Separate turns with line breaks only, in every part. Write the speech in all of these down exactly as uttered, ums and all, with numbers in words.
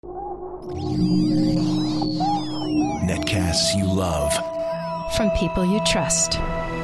Netcasts you love.
From people you trust.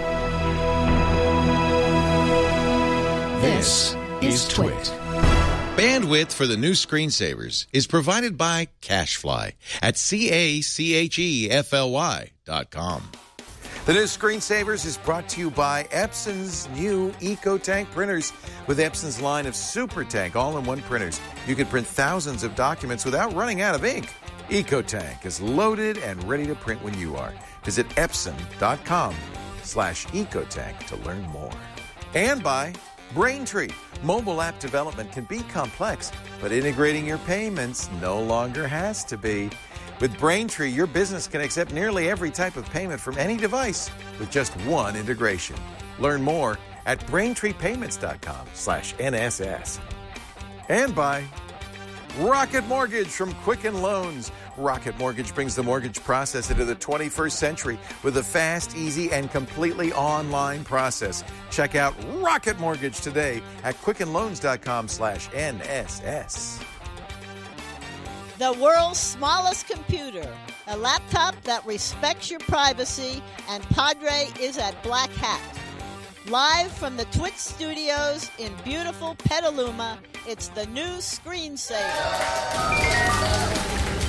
This is Twit.
Bandwidth for the new screensavers is provided by CacheFly at C A C H E F L Y dot com. The new screensavers is brought to you by Epson's new EcoTank printers. With Epson's line of SuperTank all-in-one printers, you can print thousands of documents without running out of ink. EcoTank is loaded and ready to print when you are. Visit Epson.com slash EcoTank to learn more. And by Braintree. Mobile app development can be complex, but integrating your payments no longer has to be. With Braintree, your business can accept nearly every type of payment from any device with just one integration. Learn more at BraintreePayments.com slash NSS. And by Rocket Mortgage from Quicken Loans. Rocket Mortgage brings the mortgage process into the twenty-first century with a fast, easy, and completely online process. Check out Rocket Mortgage today at QuickenLoans.com slash NSS.
The world's smallest computer, a laptop that respects your privacy, and Padre is at Black Hat. Live from the Twit studios in beautiful Petaluma, it's the new Screensaver.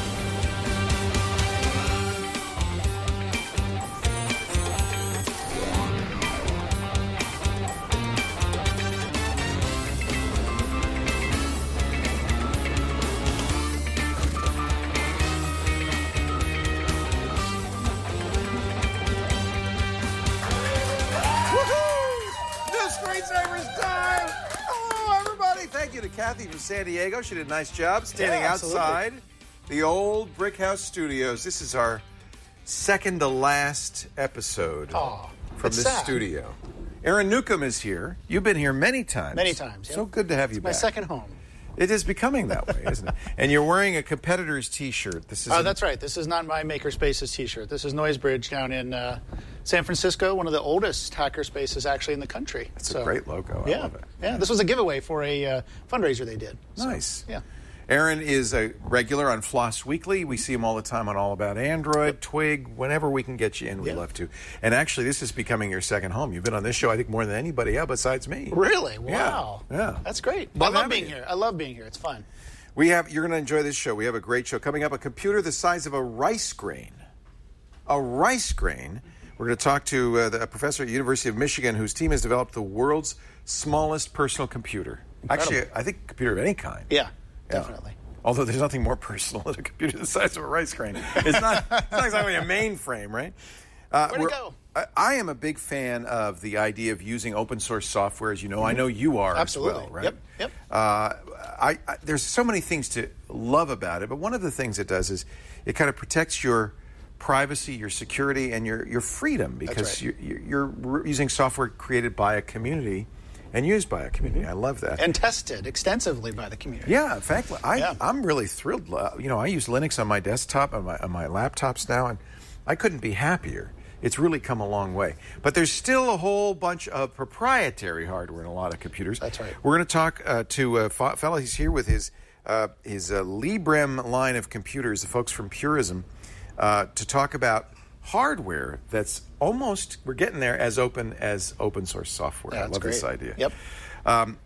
To Kathy from San Diego. She did a nice job standing
yeah,
outside the old Brick House Studios. This is our second to last episode
oh,
from this
sad.
studio. Aaron Newcomb is here. You've been here many times.
Many times. Yep.
So good to have you
it's
back.
My second home.
It is becoming that way, isn't it? And you're wearing a competitor's T-shirt. This is.
Oh, that's right. This is not my Makerspaces T-shirt. This is Noisebridge down in uh, San Francisco, one of the oldest hackerspaces actually in the country.
It's
so,
a great logo. I
yeah,
love it.
Yeah, this was a giveaway for a uh, fundraiser they did.
Nice.
So, yeah.
Aaron is a regular on Floss Weekly. We see him all the time on All About Android, Twig, whenever we can get you in, we'd
yeah.
love to. And actually, this is becoming your second home. You've been on this show, I think, more than anybody else besides me.
Really? Wow.
Yeah. yeah.
That's great.
Love
I love being
you.
here. I love being here. It's fun.
We have. You're going to enjoy this show. We have a great show coming up. A computer the size of a rice grain. A rice grain. We're going to talk to uh, the, a professor at the University of Michigan whose team has developed the world's smallest personal computer.
Incredible.
Actually, I think a computer of any kind.
Yeah,
Yeah.
definitely.
Although there's nothing more personal than a computer the size of a rice grain. It's not, it's not exactly a mainframe, right? Uh,
Where'd it go?
I, I am a big fan of the idea of using open source software, as you know. Mm-hmm. I know you are
Absolutely.
as well, right?
Yep, yep.
Uh, I, I, there's so many things to love about it, but one of the things it does is it kind of protects your privacy, your security, and your, your freedom because
right.
you're, you're using software created by a community and used by a community. I love that.
And tested extensively by the community.
Yeah, in fact, I,
Yeah.
I'm really thrilled. Uh, You know, I use Linux on my desktop, on my, on my laptops now, and I couldn't be happier. It's really come a long way. But there's still a whole bunch of proprietary hardware in a lot of computers.
That's right.
We're going to talk uh, to a fellow. He's here with his, uh, his uh, Librem line of computers, the folks from Purism, uh, to talk about hardware that's almost, we're getting there, as open as open source software.
Yeah,
I love
great.
this idea.
Yep.
Um,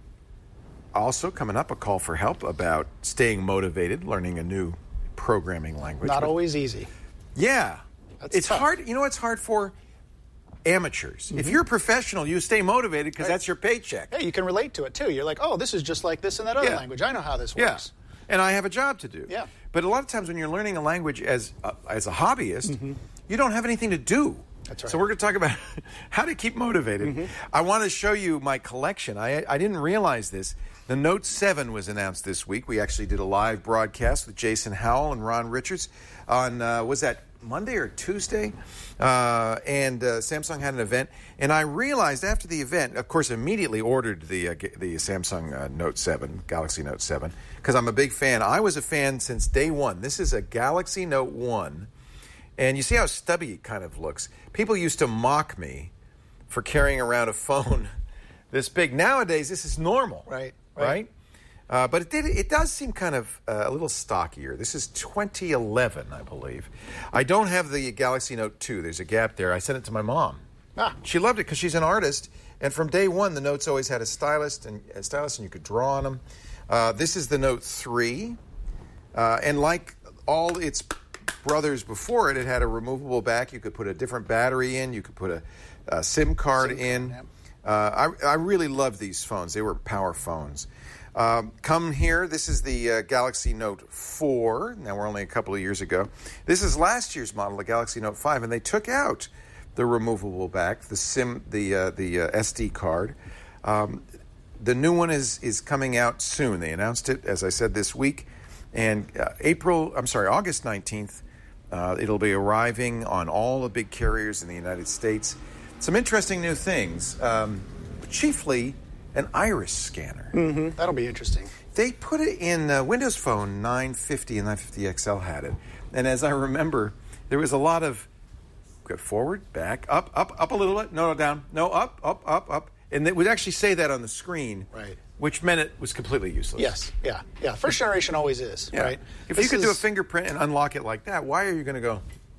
also, coming up, a call for help about staying motivated, learning a new programming language.
Not
But,
always easy.
Yeah.
That's
it's
tough.
hard. You know, it's hard for amateurs.
Mm-hmm.
If you're a professional, you stay motivated because
Right.
that's your paycheck.
Yeah, you can relate to it, too. You're like, oh, this is just like this in that other
Yeah.
language. I know how this
Yeah.
works.
And I have a job to do.
Yeah.
But a lot of times when you're learning a language as a, as a hobbyist, you don't have anything to do.
That's right.
So we're going to talk about how to keep motivated.
Mm-hmm.
I want to show you my collection. I, I didn't realize this. The Note seven was announced this week. We actually did a live broadcast with Jason Howell and Ron Richards on, uh, was that Monday or Tuesday? Uh, and uh, Samsung had an event. And I realized after the event, of course, immediately ordered the uh, the Samsung uh, Note seven, Galaxy Note seven, because I'm a big fan. I was a fan since day one. This is a Galaxy Note one. And you see how stubby it kind of looks. People used to mock me for carrying around a phone this big. Nowadays, this is normal.
Right,
Right?
right.
Uh, but it did. It does seem kind of uh, a little stockier. This is twenty eleven, I believe. I don't have the Galaxy Note two. There's a gap there. I sent it to my mom.
Ah.
She loved it because she's an artist, and from day one, the Notes always had a stylus, and a stylus, and you could draw on them. Uh, this is the Note three, uh, and like all its brothers before it, it had a removable back. You could put a different battery in. You could put a, a SIM card SIM in. Card, yeah. uh, I, I really loved these phones. They were power phones. Um, come here. This is the uh, Galaxy Note four. Now, we're only a couple of years ago. This is last year's model, the Galaxy Note five, and they took out the removable back, the SIM, the uh, the uh, S D card. Um, the new one is is coming out soon. They announced it, as I said, this week, and uh, April. I'm sorry, August nineteenth. Uh, it'll be arriving on all the big carriers in the United States. Some interesting new things, um, chiefly an iris scanner.
Mm-hmm. That'll be interesting.
They put it in uh, Windows Phone nine fifty and nine fifty X L had it. And as I remember, there was a lot of go forward, back, up, up, up a little bit, no, no, down, no, up, up, up, up. And it would actually say that on the screen,
right?
Which meant it was completely useless.
Yes, yeah, yeah. First generation always is,
yeah.
right?
If
this
you could
is...
do a fingerprint and unlock it like that, why are you going to go?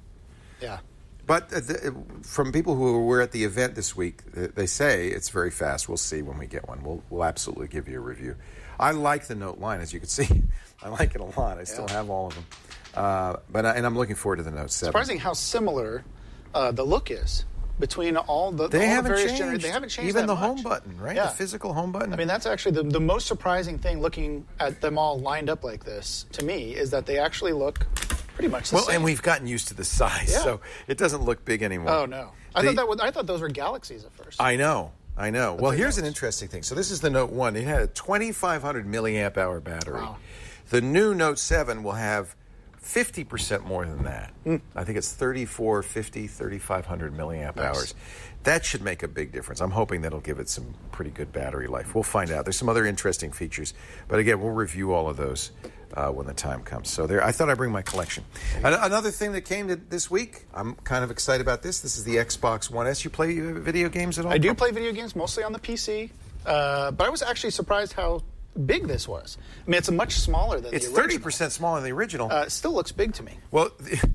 Yeah.
But the, from people who were at the event this week, they say it's very fast. We'll see when we get one. We'll, we'll absolutely give you a review. I like the Note line, as you can see. I like it a lot. I yeah. still have all of them. Uh, but I, and I'm looking forward to the Note seven.
Surprising how similar uh, the look is between all the,
they
all
haven't
the various
changed.
generations. They haven't changed
Even
that
the
much.
home button, right?
Yeah.
The physical home button.
I mean, that's actually the, the most surprising thing looking at them all lined up like this, to me, is that they actually look pretty much the
well,
same.
Well, and we've gotten used to the size,
yeah.
so it doesn't look big anymore.
Oh, no. I,
the,
thought, that was, I thought those were Galaxies at first.
I know. I know.
But
well, here's
notes.
an interesting thing. So this is the Note one. It had a twenty-five hundred milliamp hour battery.
Wow.
The new Note seven will have fifty percent more than that. Mm. I think it's thirty-four fifty, thirty-five hundred milliamp
nice.
hours. That should make a big difference. I'm hoping that'll give it some pretty good battery life. We'll find out. There's some other interesting features. But again, we'll review all of those uh, when the time comes. So there, I thought I'd bring my collection. An- another thing that came to this week, I'm kind of excited about this. This is the Xbox One S. You play uh, video games at all?
I do play video games, mostly on the P C. Uh, but I was actually surprised how big this was. I mean, it's a much smaller than
it's
the original.
It's thirty percent smaller than the original.
Uh, it still looks big to me.
Well,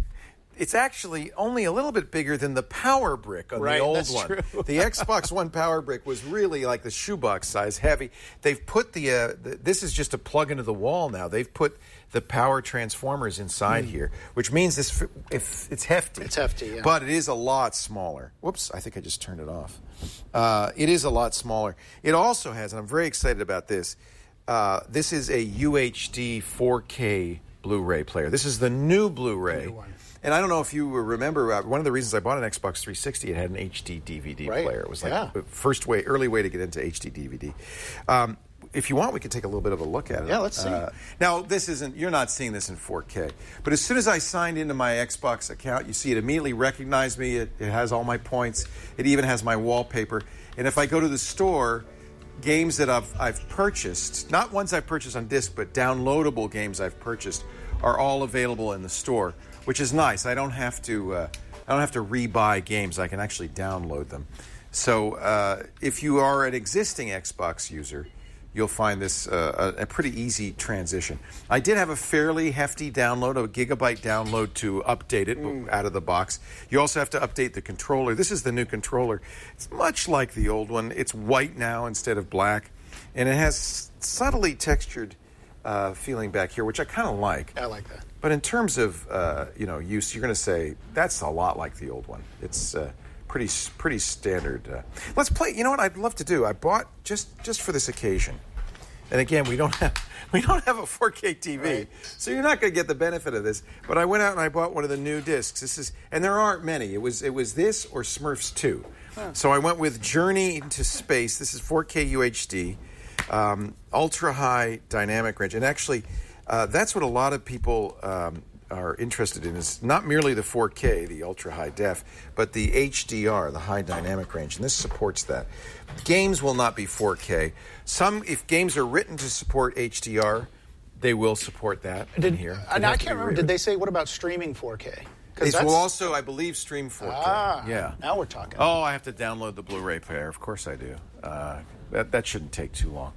it's actually only a little bit bigger than the Power Brick on
right,
the old
that's
one.
True.
The Xbox One Power Brick was really like the shoebox size, heavy. They've put the, uh, the this is just a plug into the wall now. They've put the power transformers inside mm. here, which means this if it's hefty.
It's hefty, yeah.
But it is a lot smaller. Whoops, I think I just turned it off. Uh, it is a lot smaller. It also has, and I'm very excited about this, uh, this is a U H D four K Blu-ray player. This is the new Blu-ray.
The new one.
And I don't know if you remember, uh, one of the reasons I bought an Xbox three sixty, it had an H D D V D
right.
player. It was like
yeah.
the first way, early way to get into H D D V D. Um, if you want, we can take a little bit of a look at it.
Yeah, let's see.
Uh, now, this isn't, you're not seeing this in four K. But as soon as I signed into my Xbox account, you see it immediately recognized me. It, it has all my points. It even has my wallpaper. And if I go to the store, games that I've, I've purchased, not ones I've purchased on disc, but downloadable games I've purchased, are all available in the store, which is nice. I don't have to uh, I don't have to rebuy games. I can actually download them. So uh, if you are an existing Xbox user, you'll find this uh, a, a pretty easy transition. I did have a fairly hefty download, a gigabyte download to update it mm. out of the box. You also have to update the controller. This is the new controller. It's much like the old one. It's white now instead of black, and it has subtly textured Uh, feeling back here, which I kind of like.
I like that.
But in terms of uh, you know use, you're going to say that's a lot like the old one. It's uh, pretty pretty standard. Uh, let's play. You know what I'd love to do? I bought just just for this occasion. And again, we don't have we don't have a four K T V,
right.
so you're not going to get the benefit of this. But I went out and I bought one of the new discs. This is, and there aren't many. It was it was this or Smurfs two. Huh. So I went with Journey into Space. This is four K U H D. Um, ultra-high dynamic range. And actually, uh, that's what a lot of people um, are interested in, is not merely the four K, the ultra-high def, but the H D R, the high dynamic range. And this supports that. Games will not be four K. Some, if games are written to support H D R, they will support that
did,
in here.
And I can't remember, did they say, what about streaming four K?
It will also, I believe, stream four K.
Ah,
yeah.
Now we're talking.
Oh, I have to download the Blu-ray player. Of course I do. Uh, that, that shouldn't take too long.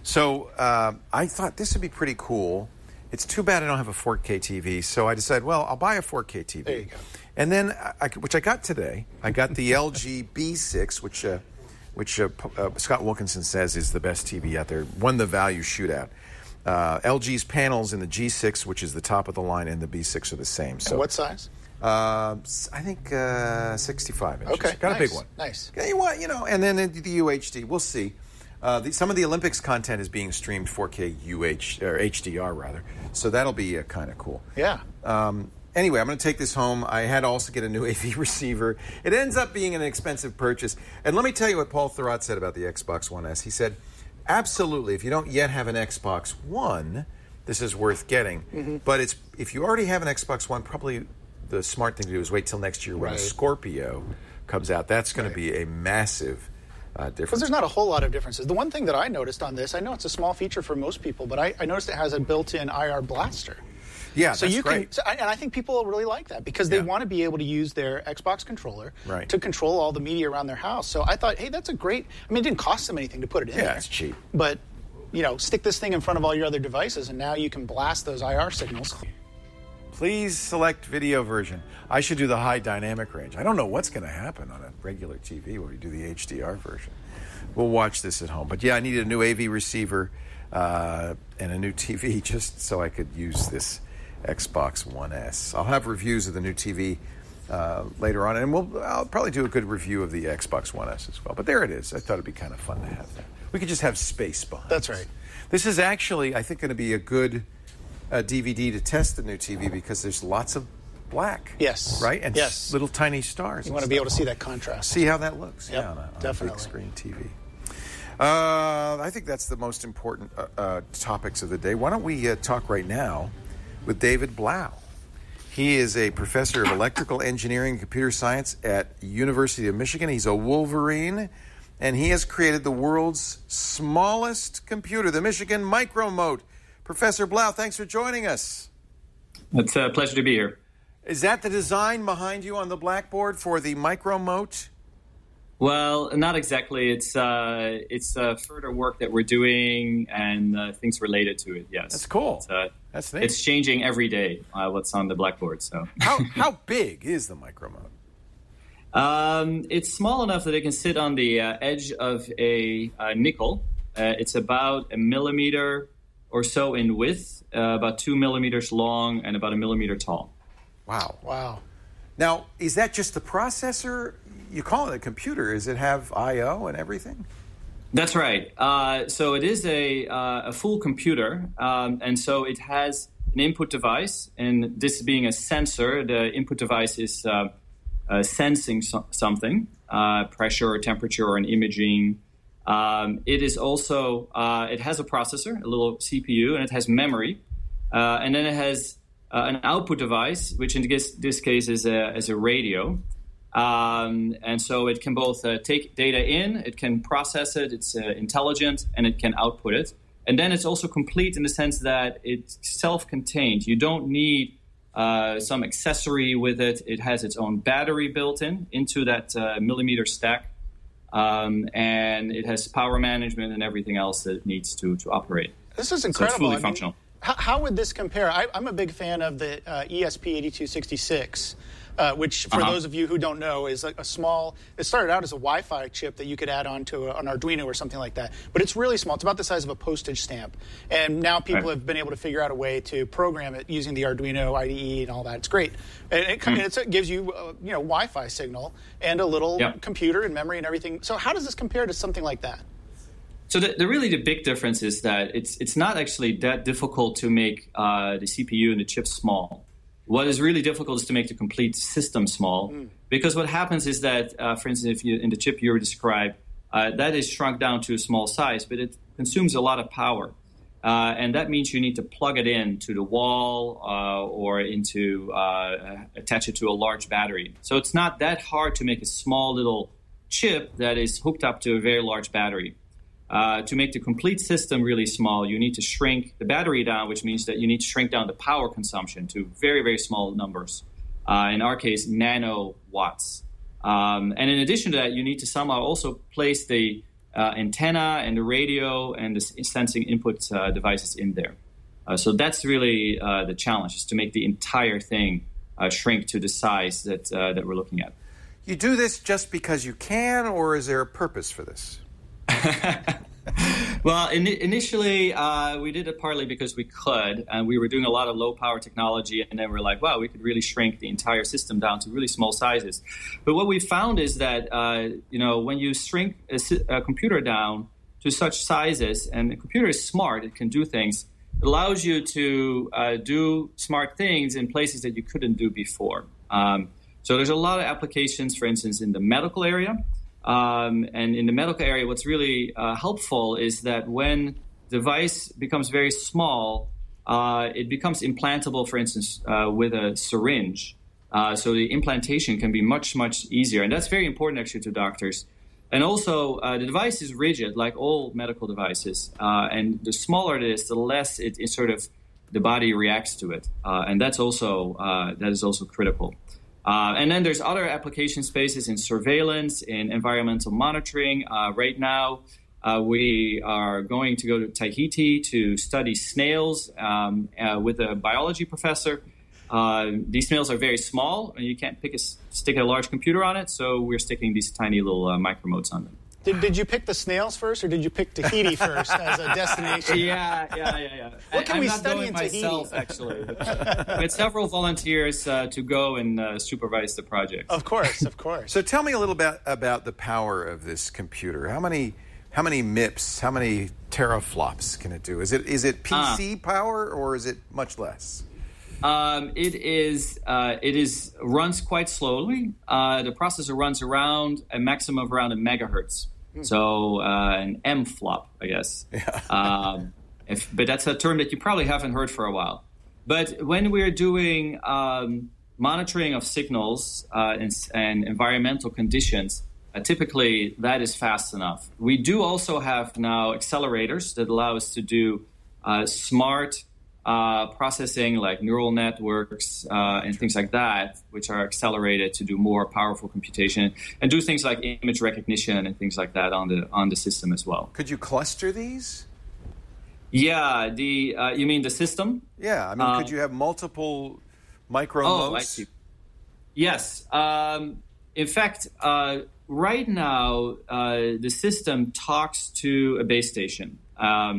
So uh, I thought this would be pretty cool. It's too bad I don't have a four K T V, so I decided, well, I'll buy a four K T V.
There you go.
And then, I, which I got today, I got the L G B six, which uh, which uh, uh, Scott Wilkinson says is the best T V out there. Won the value shootout. Uh, L G's panels in the G six, which is the top of the line, and the B six are the same. So
and what size?
Uh, I think uh, sixty-five inches.
Okay,
got
nice,
a big one.
Nice.
Okay, you want, you know, and then the U H D. We'll see. Uh, the, some of the Olympics content is being streamed four K U H or H D R rather, so that'll be uh, kind of cool.
Yeah.
Um, anyway, I'm going to take this home. I had to also get a new A V receiver. It ends up being an expensive purchase. And let me tell you what Paul Thurrott said about the Xbox One S. He said, absolutely, if you don't yet have an Xbox One, this is worth getting. Mm-hmm. But it's if you already have an Xbox One, probably the smart thing to do is wait till next year when
right.
Scorpio comes out. That's going right. to be a massive uh, difference.
Because there's not a whole lot of differences. The one thing that I noticed on this, I know it's a small feature for most people, but I, I noticed it has a built-in I R blaster.
Yeah,
so
that's
you
great.
Can, so, and I think people really like that because they
yeah.
want to be able to use their Xbox controller
right.
to control all the media around their house. So I thought, hey, that's a great. I mean, it didn't cost them anything to put it in
yeah,
there.
Yeah, it's cheap.
But you know, stick this thing in front of all your other devices, and now you can blast those I R signals.
Please select video version. I should do the high dynamic range. I don't know what's going to happen on a regular T V when we do the H D R version. We'll watch this at home. But yeah, I needed a new A V receiver uh, and a new T V just so I could use this Xbox One S. I'll have reviews of the new T V uh, later on, and we'll I'll probably do a good review of the Xbox One S as well. But there it is. I thought it'd be kind of fun to have that. We could just have space behind.
That's right.
This is actually, I think, going to be a good uh, D V D to test the new T V because there's lots of black.
Yes.
Right? And
yes.
little tiny stars.
You want to be able to see that contrast.
See how that looks.
Yep,
yeah, on a, on
definitely.
a big screen T V. Uh, I think that's the most important uh, uh, topics of the day. Why don't we uh, talk right now with David Blau. He is a professor of electrical engineering and computer science at University of Michigan. He's a Wolverine, and he has created the world's smallest computer, the Michigan Micromote. Professor Blau, thanks for joining us.
It's a pleasure to be here.
Is that the design behind you on the blackboard for the Micromote?
Well, not exactly. It's uh, it's uh, further work that we're doing and uh, things related to it. Yes,
that's cool.
It's, uh,
that's neat.
It's changing every day. Uh, what's on the blackboard? So
how how big is the Micromote?
Um, it's small enough that it can sit on the uh, edge of a uh, nickel. Uh, it's about a millimeter or so in width, uh, about two millimeters long, and about a millimeter tall.
Wow!
Wow!
Now, is that just the processor? You call it a computer. Does it have I O and everything?
That's right. Uh, so it is a uh, a full computer, um, and so it has an input device. And this being a sensor, the input device is uh, uh, sensing so- something, uh, pressure or temperature or an imaging. Um, it is also uh, it has a processor, a little C P U, and it has memory, uh, and then it has uh, an output device, which in this, this case is a, is a radio. Um, and so it can both uh, take data in, it can process it, it's uh, intelligent, and it can output it. And then it's also complete in the sense that it's self-contained. You don't need uh, some accessory with it. It has its own battery built in into that uh, millimeter stack. Um, and it has power management and everything else that it needs to, to operate.
This is incredible.
So it's fully
I mean,
functional.
How, how would this compare? I, I'm a big fan of the uh, E S P eighty-two sixty-six. Uh, which, for
uh-huh.
those of you who don't know, is like a small, it started out as a Wi-Fi chip that you could add on to a, an Arduino or something like that. But it's really small. It's about the size of a postage stamp. And now people
right.
have been able to figure out a way to program it using the Arduino I D E and all that. It's great. And it, mm. and it's, it gives you, uh, you know, Wi-Fi signal and a little
yep.
computer and memory and everything. So how does this compare to something like that?
So the, the really the big difference is that it's it's not actually that difficult to make uh, the C P U and the chip small. What is really difficult is to make the complete system small, mm. because what happens is that, uh, for instance, if you in the chip you described, uh, that is shrunk down to a small size, but it consumes a lot of power, uh, and that means you need to plug it in to the wall uh, or into uh, attach it to a large battery. So it's not that hard to make a small little chip that is hooked up to a very large battery. Uh, to make the complete system really small, you need to shrink the battery down, which means that you need to shrink down the power consumption to very, very small numbers. Uh, in our case, nanowatts. Um, and in addition to that, you need to somehow also place the uh, antenna and the radio and the sensing input uh, devices in there. Uh, so that's really uh, the challenge, is to make the entire thing uh, shrink to the size that uh, that we're looking at.
You do this just because you can, or is there a purpose for this?
Well, in, initially, uh, we did it partly because we could, and we were doing a lot of low-power technology, and then we're like, wow, we could really shrink the entire system down to really small sizes. But what we found is that, uh, you know, when you shrink a, a computer down to such sizes, and the computer is smart, it can do things, it allows you to uh, do smart things in places that you couldn't do before. Um, so there's a lot of applications, for instance, in the medical area. Um, and in the medical area, what's really uh, helpful is that when the device becomes very small, uh, it becomes implantable, for instance, uh, with a syringe. Uh, so the implantation can be much, much easier. And that's very important, actually, to doctors. And also, uh, the device is rigid, like all medical devices. Uh, and the smaller it is, the less it, it sort of the body reacts to it. Uh, and that's also uh, that is also critical. Uh, and then there's other application spaces in surveillance, in environmental monitoring. Uh, right now, uh, we are going to go to Tahiti to study snails um, uh, with a biology professor. Uh, these snails are very small, and you can't pick a, stick a large computer on it, so we're sticking these tiny little uh, micromotes on them.
Did, did you pick the snails first, or did you pick Tahiti first as a destination?
Yeah, yeah, yeah, yeah.
What can
I,
we
I'm not
study
going
in
myself,
Tahiti?
actually. We had several volunteers uh, to go and uh, supervise the project.
Of course, of course.
So tell me a little bit about the power of this computer. How many how many M I P S, how many teraflops can it do? Is it is it P C uh, power, or is it much less?
Um, it is. Uh, it is runs quite slowly. Uh, the processor runs around a maximum of around a megahertz. So uh, an M flop, I guess. Yeah. um, if, but that's a term that you probably haven't heard for a while. But when we're doing um, monitoring of signals uh, and, and environmental conditions, uh, typically that is fast enough. We do also have now accelerators that allow us to do uh, smart uh, processing, like neural networks uh, and things like that, which are accelerated to do more powerful computation and do things like image recognition and things like that on the on the system as well.
Could you cluster these?
Yeah, the uh, you mean the system?
Yeah, I mean, uh, could you have multiple micro
oh,
modes?
I see. Yes. Um, in fact, uh, right now, uh, the system talks to a base station um,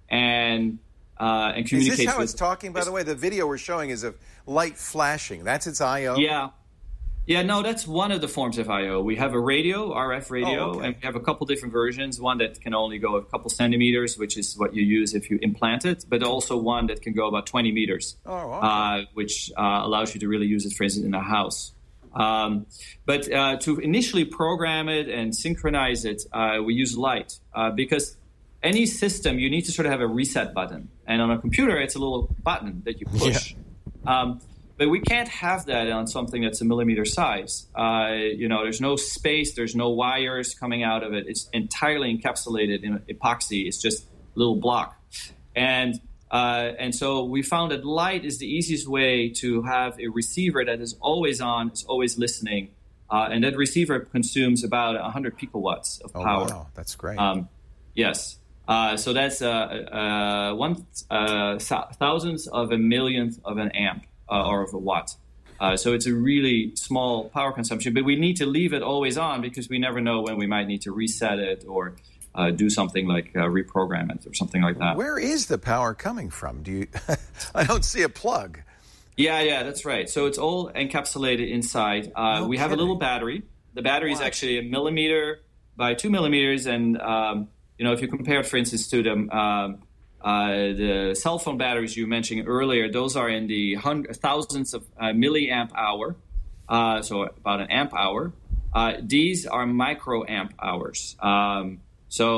and uh, and communicates.
Is this how
with,
it's talking? By the way, the video we're showing is of light flashing. That's its I O?
Yeah. Yeah, no, that's one of the forms of I O. We have a radio, R F radio,
oh, okay.
and we have a couple different versions. One that can only go a couple centimeters, which is what you use if you implant it, but also one that can go about twenty meters,
oh, okay.
uh, which uh, allows you to really use it, for instance, in a house. Um, but uh, to initially program it and synchronize it, uh, we use light uh, because any system, you need to sort of have a reset button. And on a computer, it's a little button that you push. Yeah. Um, But we can't have that on something that's a millimeter size. Uh, you know, there's no space, there's no wires coming out of it. It's entirely encapsulated in epoxy. It's just a little block. And uh, and so we found that light is the easiest way to have a receiver that is always on, is always listening. Uh, and that receiver consumes about one hundred picowatts of power.
Oh, wow. That's great.
Um, yes. Uh, so that's uh, uh, one uh, thousandth of a millionth of an amp. Uh, or of a watt. Uh, so it's a really small power consumption, but we need to leave it always on because we never know when we might need to reset it or uh, do something like uh, reprogram it or something like that.
Where is the power coming from? Do you? I don't see a plug.
Yeah, yeah, that's right. So it's all encapsulated inside. Uh,
no
we have
kidding.
a little battery. The battery
What?
is actually a millimeter by two millimeters, and um, you know, if you compare it, for instance, to the um, Uh, the cell phone batteries you mentioned earlier, those are in the hundred, thousands of uh, milliamp hour, uh, so about an amp hour. Uh, these are microamp hours. Um, so,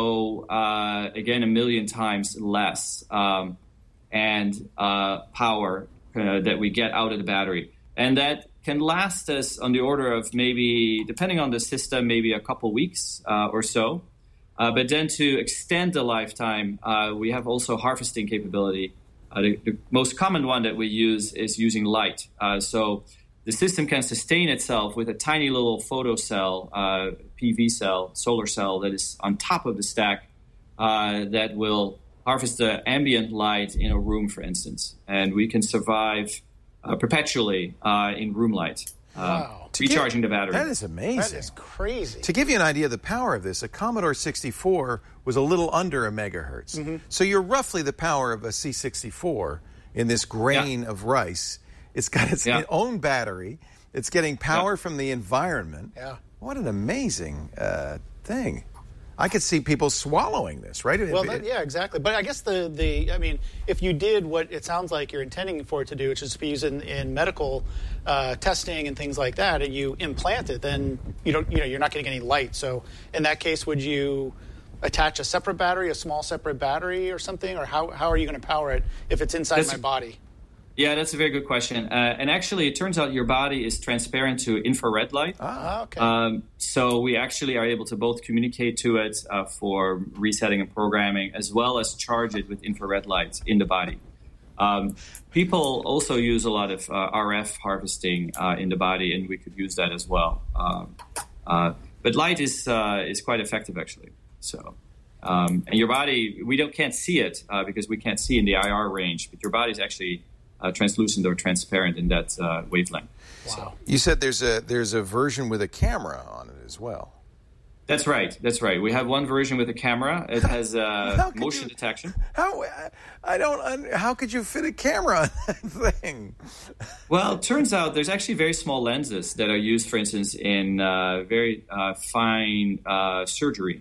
uh, again, a million times less um, and uh, power uh, that we get out of the battery. And that can last us on the order of maybe, depending on the system, maybe a couple weeks uh, or so. Uh, but then to extend the lifetime, uh, we have also harvesting capability. Uh, the, the most common one that we use is using light. Uh, so the system can sustain itself with a tiny little photocell, uh, P V cell, solar cell that is on top of the stack uh, that will harvest the ambient light in a room, for instance. And we can survive uh, perpetually uh, in room light, uh,
wow.
recharging
give,
the battery.
That is amazing.
That is crazy.
To give you an idea of the power of this, a Commodore sixty-four was a little under a megahertz. Mm-hmm. So you're roughly the power of a C sixty-four in this grain yeah. of rice. It's got its yeah. own battery. It's getting power yeah. from the environment.
Yeah.
What an amazing uh, thing. I could see people swallowing this, right?
Well, that, yeah, exactly. But I guess the, the, I mean, if you did what it sounds like you're intending for it to do, which is to be used in, in medical uh, testing and things like that, and you implant it, then you don't, you know, you're not getting any light. So in that case, would you attach a separate battery, a small separate battery or something? Or how, how are you going to power it if it's inside
That's,
my body?
Yeah, that's a very good question. Uh, and actually, it turns out your body is transparent to infrared light.
Ah, okay.
Um, so we actually are able to both communicate to it uh, for resetting and programming, as well as charge it with infrared light in the body. Um, people also use a lot of uh, R F harvesting uh, in the body, and we could use that as well. Um, uh, but light is uh, is quite effective, actually. So, um, and your body, we don't can't see it uh, because we can't see in the I R range, but your body is actually Uh, translucent or transparent in that uh, wavelength.
Wow.
So.
You said there's a there's a version with a camera on it as well.
That's right. That's right. We have one version with a camera. It has uh, motion
you,
detection.
How I don't. How could you fit a camera on that thing?
Well, it turns out there's actually very small lenses that are used, for instance, in uh, very uh, fine uh, surgery.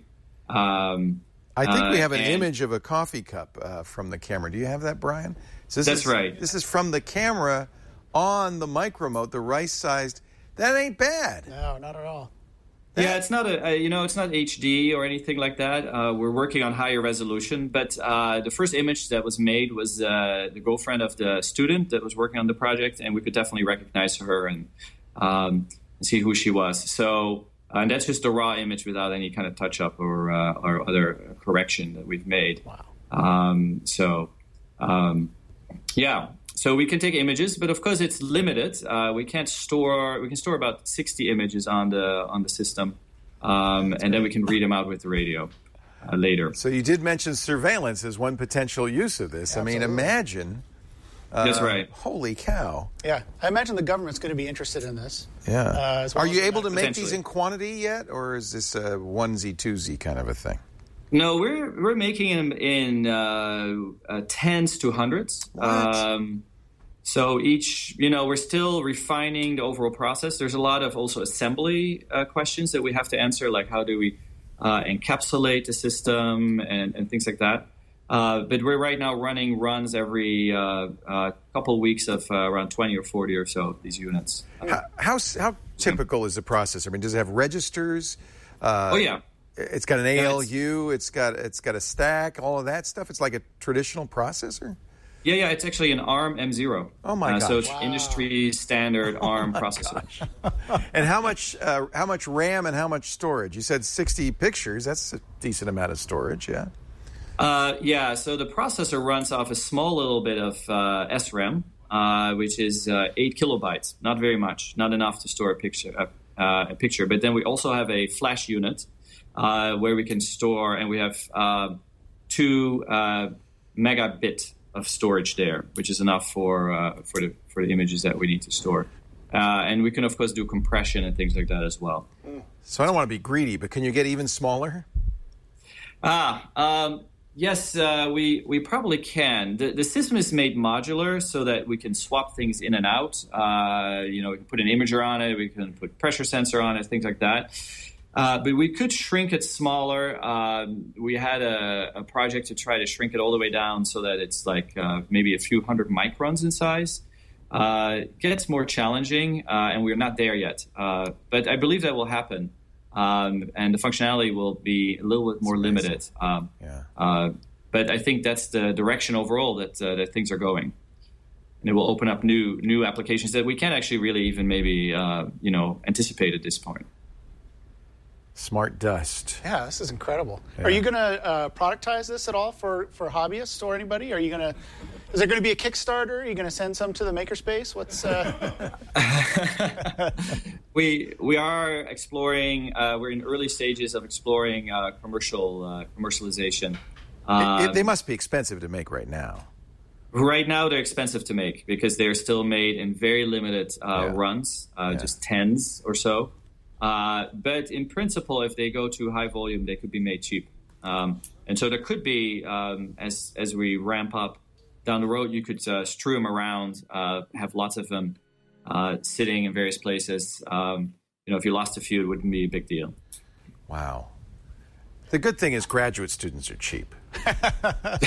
Um,
I think we have an
uh,
image of a coffee cup uh, from the camera. Do you have that, Brian? So this
That's
is,
right.
This is from the camera on the micromote, the rice-sized. That ain't bad.
No, not at all.
That, yeah, it's not a, a you know it's not H D or anything like that. Uh, we're working on higher resolution, but uh, the first image that was made was uh, the girlfriend of the student that was working on the project, and we could definitely recognize her and um, see who she was. So. Uh, and that's just a raw image without any kind of touch-up or uh, or other correction that we've made.
Wow.
Um, so, um, yeah. So we can take images, but of course it's limited. Uh, we can't store. We can store about sixty images on the on the system, um, and then we can read them out with the radio uh, later.
So you did mention surveillance as one potential use of this.
Absolutely.
I mean, imagine. Uh,
That's right.
Holy cow.
Yeah. I imagine the government's going to be interested in this.
Yeah.
Uh, as well
Are
as
you able to make
Potentially.
these in quantity yet, or is this a onesie, twosie kind of a thing?
No, we're we're making them in uh, uh, tens to hundreds.
What?
Um, so each, you know, we're still refining the overall process. There's a lot of also assembly uh, questions that we have to answer, like how do we uh, encapsulate the system and, and things like that. Uh, but we're right now running runs every uh, uh, couple of weeks of uh, around twenty or forty or so of these units.
How, how, how typical is the process? I mean, does it have registers? Uh,
Oh, yeah.
It's got an A
Yeah,
L
it's-
U. It's got it's got a stack. All of that stuff. It's like a traditional processor.
Yeah, yeah, it's actually an ARM M zero.
Oh, my
uh, So
gosh.
it's industry standard ARM processor.
And how much uh, how much RAM and how much storage? You said sixty pictures. That's a decent amount of storage. Yeah.
Uh, yeah, so the processor runs off a small little bit of uh, S RAM, uh, which is uh, eight kilobytes. Not very much, not enough to store a picture. Uh, uh, a picture. But then we also have a flash unit uh, where we can store, and we have uh, two uh, megabit of storage there, which is enough for uh, for the for the images that we need to store. Uh, and we can of course do compression and things like that as well.
So I don't want to be greedy, but can you get even smaller?
Ah. Um, Yes, uh, we we probably can. The, the system is made modular so that we can swap things in and out. Uh, you know, we can put an imager on it, we can put pressure sensor on it, things like that. Uh, but we could shrink it smaller. Um, we had a, a project to try to shrink it all the way down so that it's like uh, maybe a few hundred microns in size. Uh, it gets more challenging, uh, and we're not there yet. Uh, but I believe that will happen. Um, and the functionality will be a little bit more limited. Um,
Yeah.
uh, but I think that's the direction overall that uh, that things are going, and it will open up new new applications that we can't actually really even maybe uh, you know anticipate at this point.
Smart dust.
Yeah, this is incredible.
Yeah.
Are you going to uh, productize this at all for, for hobbyists or anybody? Are you going to? Is there going to be a Kickstarter? Are you going to send some to the makerspace? What's? Uh...
we we are exploring. Uh, we're in early stages of exploring uh, commercial uh, commercialization. Um,
it, it, they must be expensive to make right now.
Right now, they're expensive to make because they're still made in very limited uh,
Yeah.
runs, uh,
Yeah.
just tens or so. Uh, but in principle, if they go to high volume, they could be made cheap. Um, and so there could be, um, as as we ramp up down the road, you could uh, strew them around, uh, have lots of them uh, sitting in various places. Um, you know, if you lost a few, it wouldn't be a big deal.
Wow. The good thing is graduate students are cheap. are,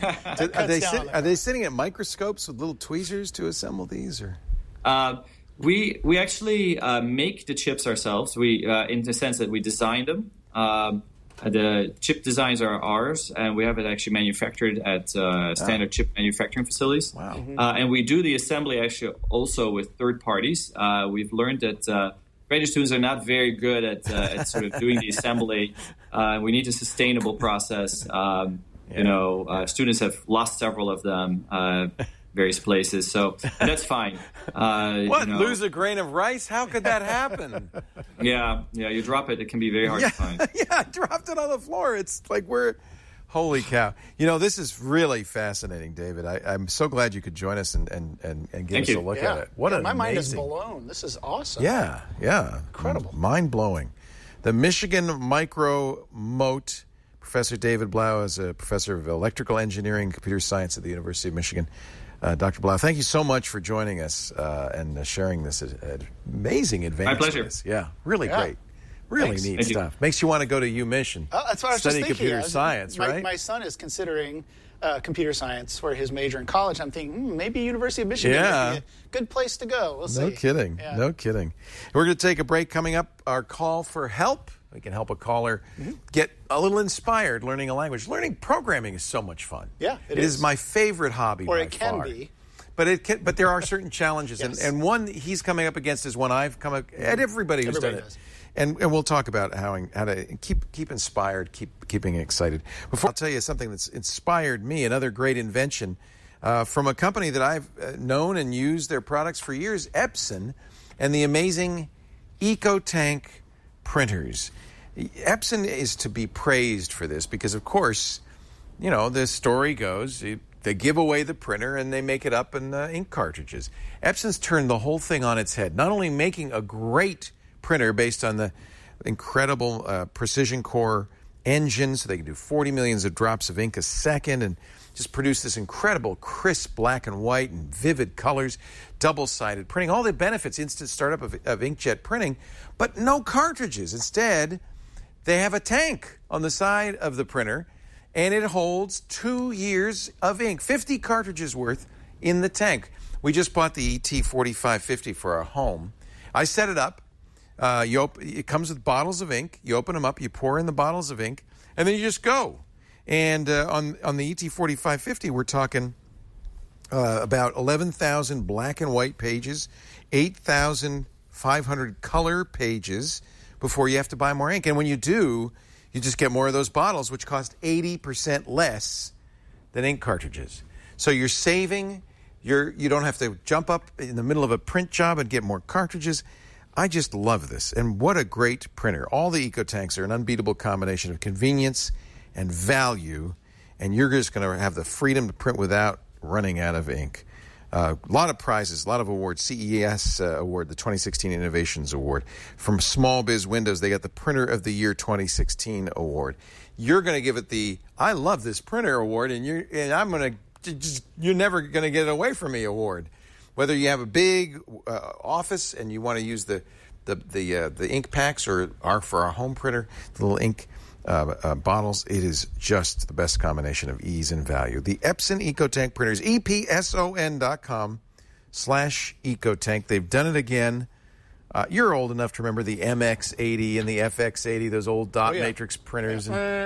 they sit, are they sitting at microscopes with little tweezers to assemble these, or?
Uh, we we actually uh, make the chips ourselves. We, uh, in the sense that we design them. Um, the chip designs are ours, and we have it actually manufactured at uh, standard oh. chip manufacturing facilities.
Wow! Mm-hmm.
Uh, and we do the assembly actually also with third parties. Uh, we've learned that uh, graduate students are not very good at uh, at sort of doing the assembly. Uh, we need a sustainable process. Um, yeah. You know, uh, students have lost several of them. Uh, various places, so and that's fine. Uh,
what,
you know,
lose a grain of rice? How could that happen?
yeah, yeah, you drop it, it can be very hard
yeah,
to find.
Yeah, I dropped it on the floor. It's like we're, holy cow. You know, this is really fascinating, David. I, I'm so glad you could join us and, and, and, and give
Thank
us
you.
a look
yeah.
at it. What
yeah,
an
my mind
amazing...
is blown. This is awesome.
Yeah, yeah.
Incredible.
Mind-blowing. The Michigan Micro Mote, Professor David Blau is a professor of electrical engineering and computer science at the University of Michigan. Uh, Doctor Blau, thank you so much for joining us uh, and uh, sharing this uh, amazing advance.
My pleasure.
Yeah, really
yeah.
great. Really
Thanks.
neat
Thank
stuff.
You.
Makes you want to go to UMich and
oh, that's what I was
study
just thinking.
computer
was,
science,
my,
right?
My son is considering uh, computer science for his major in college. I'm thinking hmm, maybe University of Michigan
Yeah.
would be a good place to go. We'll see.
No kidding.
Yeah.
No kidding. We're going to take a break. Coming up, our call for help. We can help a caller mm-hmm. get a little inspired learning a language. Learning programming is so much fun.
Yeah, it,
it
is.
is my favorite hobby
or
by
it can
far.
be.
But it can, but there are certain challenges,
yes.
and, and one he's coming up against is one I've come up at everybody who's
everybody
done
does.
it, and and we'll talk about how how to keep keep inspired, keep keeping excited. Before I'll tell you something that's inspired me, another great invention uh, from a company that I've known and used their products for years, Epson, and the amazing EcoTank printers. Epson is to be praised for this because, of course, you know the story goes. It, They give away the printer and they make it up in uh, ink cartridges. Epson's turned the whole thing on its head, not only making a great printer based on the incredible uh, precision core engine, so they can do forty millions of drops of ink a second and just produce this incredible crisp black and white and vivid colors, double-sided printing, all the benefits, instant startup of, of inkjet printing, but no cartridges. Instead, they have a tank on the side of the printer, and it holds two years of ink, fifty cartridges worth in the tank. We just bought the E T forty-five fifty for our home. I set it up. Uh, you op- it comes with bottles of ink. You open them up, you pour in the bottles of ink, and then you just go. And uh, on, on the E T forty-five fifty, we're talking uh, about eleven thousand black and white pages, eight thousand five hundred color pages before you have to buy more ink. And when you do, you just get more of those bottles, which cost eighty percent less than ink cartridges. So you're saving. You're, you don't have to jump up in the middle of a print job and get more cartridges. I just love this. And what a great printer. All the EcoTanks are an unbeatable combination of convenience and value. And you're just going to have the freedom to print without running out of ink. Uh, a lot of prizes, a lot of awards. C E S uh, award, the twenty sixteen Innovations Award. From Small Biz Windows, they got the Printer of the Year twenty sixteen award. You're going to give it the I love this printer award, and you're and I'm going to just you're never going to get it away from me award. Whether you have a big uh, office and you want to use the the the, uh, the ink packs or are for our home printer, the little ink Uh, uh, bottles, it is just the best combination of ease and value. The Epson EcoTank printers, E P S O N dot com slash EcoTank. They've done it again. Uh, you're old enough to remember the M X eighty and the F X eighty, those old dot
oh, yeah.
matrix printers.
Yeah.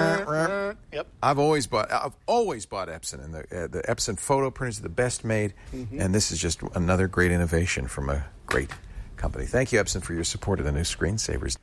And,
Yep.
I've always bought. I've always bought Epson, and the uh, the Epson photo printers are the best made. Mm-hmm. And this is just another great innovation from a great company. Thank you, Epson, for your support of the new screensavers.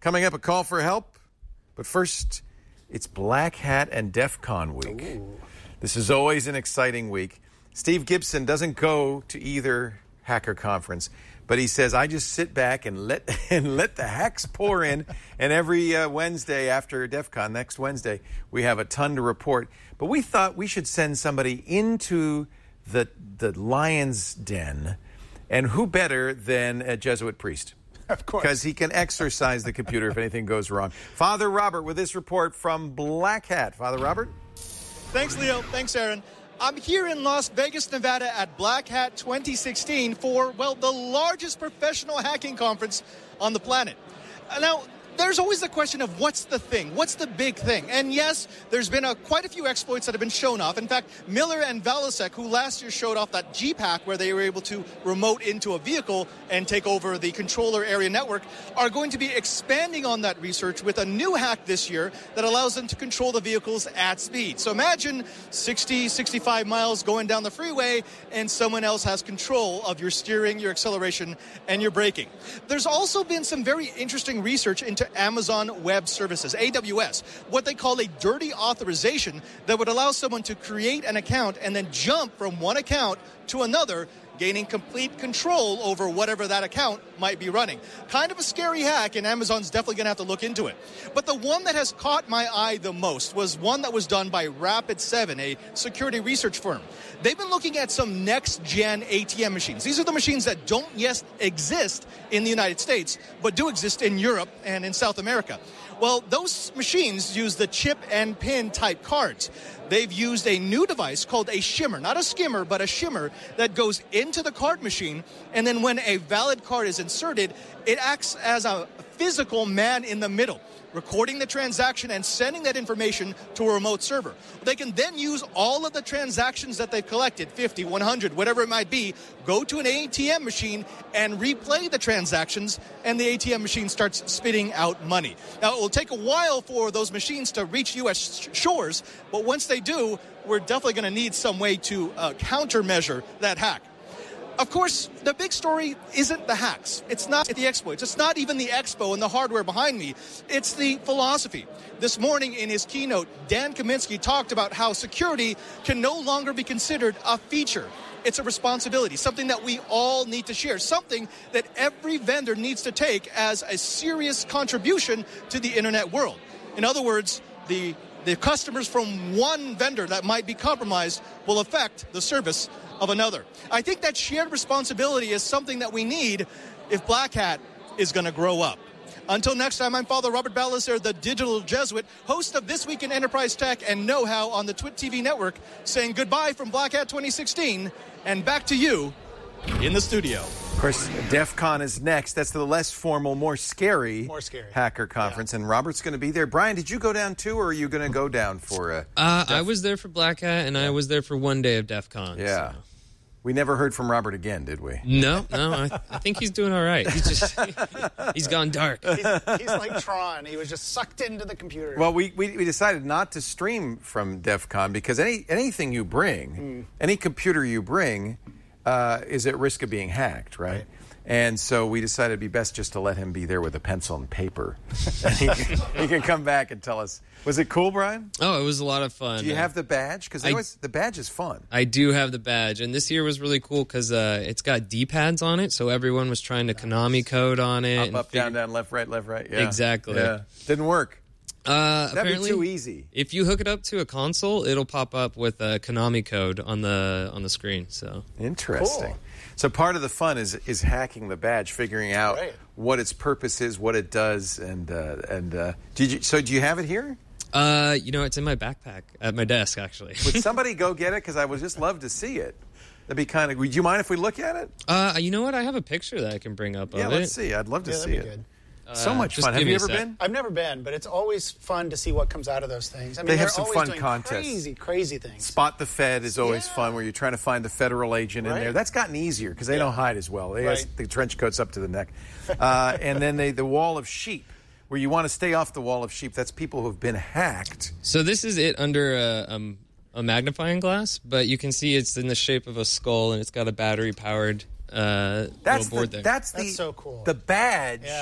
Coming up, a call for help. But first, it's Black Hat and DEF CON week. Ooh. This is always an exciting week. Steve Gibson doesn't go to either hacker conference, but he says, I just sit back and let and let the hacks pour in. And every uh, Wednesday after DEF CON, next Wednesday, we have a ton to report. But we thought we should send somebody into the the lion's den. And who better than a Jesuit priest?
Of course.
Because he can exercise the computer if anything goes wrong. Father Robert with this report from Black Hat. Father Robert?
Thanks, Leo. Thanks, Aaron. I'm here in Las Vegas, Nevada at Black Hat twenty sixteen for, well, the largest professional hacking conference on the planet. Now, there's always the question of what's the thing? What's the big thing? And yes, there's been a, quite a few exploits that have been shown off. In fact, Miller and Valasek, who last year showed off that Jeep hack where they were able to remote into a vehicle and take over the controller area network, are going to be expanding on that research with a new hack this year that allows them to control the vehicles at speed. So imagine sixty, sixty-five miles going down the freeway and someone else has control of your steering, your acceleration, and your braking. There's also been some very interesting research into Amazon Web Services, A W S, what they call a dirty authorization that would allow someone to create an account and then jump from one account to another, gaining complete control over whatever that account might be running. Kind of a scary hack, and Amazon's definitely going to have to look into it. But the one that has caught my eye the most was one that was done by Rapid seven, a security research firm. They've been looking at some next-gen A T M machines. These are the machines that don't yet exist in the United States, but do exist in Europe and in South America. Well, those machines use the chip and pin type cards. They've used a new device called a shimmer, not a skimmer, but a shimmer that goes into the card machine. And then when a valid card is inserted, it acts as a physical man in the middle, recording the transaction and sending that information to a remote server. They can then use all of the transactions that they've collected, fifty, one hundred, whatever it might be, go to an A T M machine and replay the transactions, and the A T M machine starts spitting out money. Now, it will take a while for those machines to reach U S shores, but once they do, we're definitely going to need some way to uh, countermeasure that hack. Of course, the big story isn't the hacks. It's not the exploits. It's not even the expo and the hardware behind me. It's the philosophy. This morning in his keynote, Dan Kaminsky talked about how security can no longer be considered a feature. It's a responsibility, something that we all need to share, something that every vendor needs to take as a serious contribution to the internet world. In other words, the the customers from one vendor that might be compromised will affect the service of another. I think that shared responsibility is something that we need if Black Hat is going to grow up. Until next time, I'm Father Robert Ballecer, the Digital Jesuit, host of This Week in Enterprise Tech and Know-How on the Twit T V network, saying goodbye from Black Hat twenty sixteen, and back to you in the studio.
Of course, DEF CON is next. That's the less formal, more scary,
more scary.
hacker conference,
yeah.
and Robert's going to be there. Brian, did you go down too, or are you going to go down for a...
Uh, I was there for Black Hat, and I was there for one day of DEF CON.
Yeah.
So.
We never heard from Robert again, did we?
No, no. I, I think he's doing all right. He's just he's gone dark.
He's, he's like Tron. He was just sucked into the computer.
Well, we, we, we decided not to stream from DEF CON because any anything you bring, mm. any computer you bring, uh, is at risk of being hacked, right? right? And so we decided it'd be best just to let him be there with a pencil and paper. And he, he can come back and tell us. Was it cool, Brian?
Oh, it was a lot of fun.
Do you have the badge? Because the badge is fun.
I do have the badge. And this year was really cool because uh, it's got D-pads on it. So everyone was trying to Konami code on it.
Up,
and
up,
figure...
down, down, left, right, left, right. Yeah.
Exactly.
Yeah. Didn't work.
Uh,
That'd
apparently,
be too easy.
If you hook it up to a console, it'll pop up with a Konami code on the on the screen. So
interesting.
Cool.
So part of the fun is is hacking the badge, figuring out
right.
what its purpose is, what it does, and uh, and uh, did you? So do you have it here?
Uh, you know, it's in my backpack at my desk, actually.
Would somebody go get it? Because I would just love to see it. That'd be kind of. Would you mind if we look at it?
Uh, you know what? I have a picture that I can bring up.
Yeah,
of
let's
it.
see. I'd love to
yeah,
see
that'd be
it.
Good.
So
uh,
much fun. Have you ever been?
I've never been, but it's always fun to see what comes out of those things. I mean,
they have
they're
some
always
fun
doing
contests.
Crazy, crazy things.
Spot the Fed is always
yeah.
fun, where you're trying to find the federal agent
right.
in there. That's gotten easier because they
yeah.
don't hide as well. They
right.
have the trench coats up to the neck, uh, and then they, the wall of sheep, where you want to stay off the wall of sheep. That's people who have been hacked.
So this is it under a, um, a magnifying glass, but you can see it's in the shape of a skull, and it's got a battery-powered uh,
that's
little board
the,
there.
That's, the,
that's so cool.
The badge.
Yeah.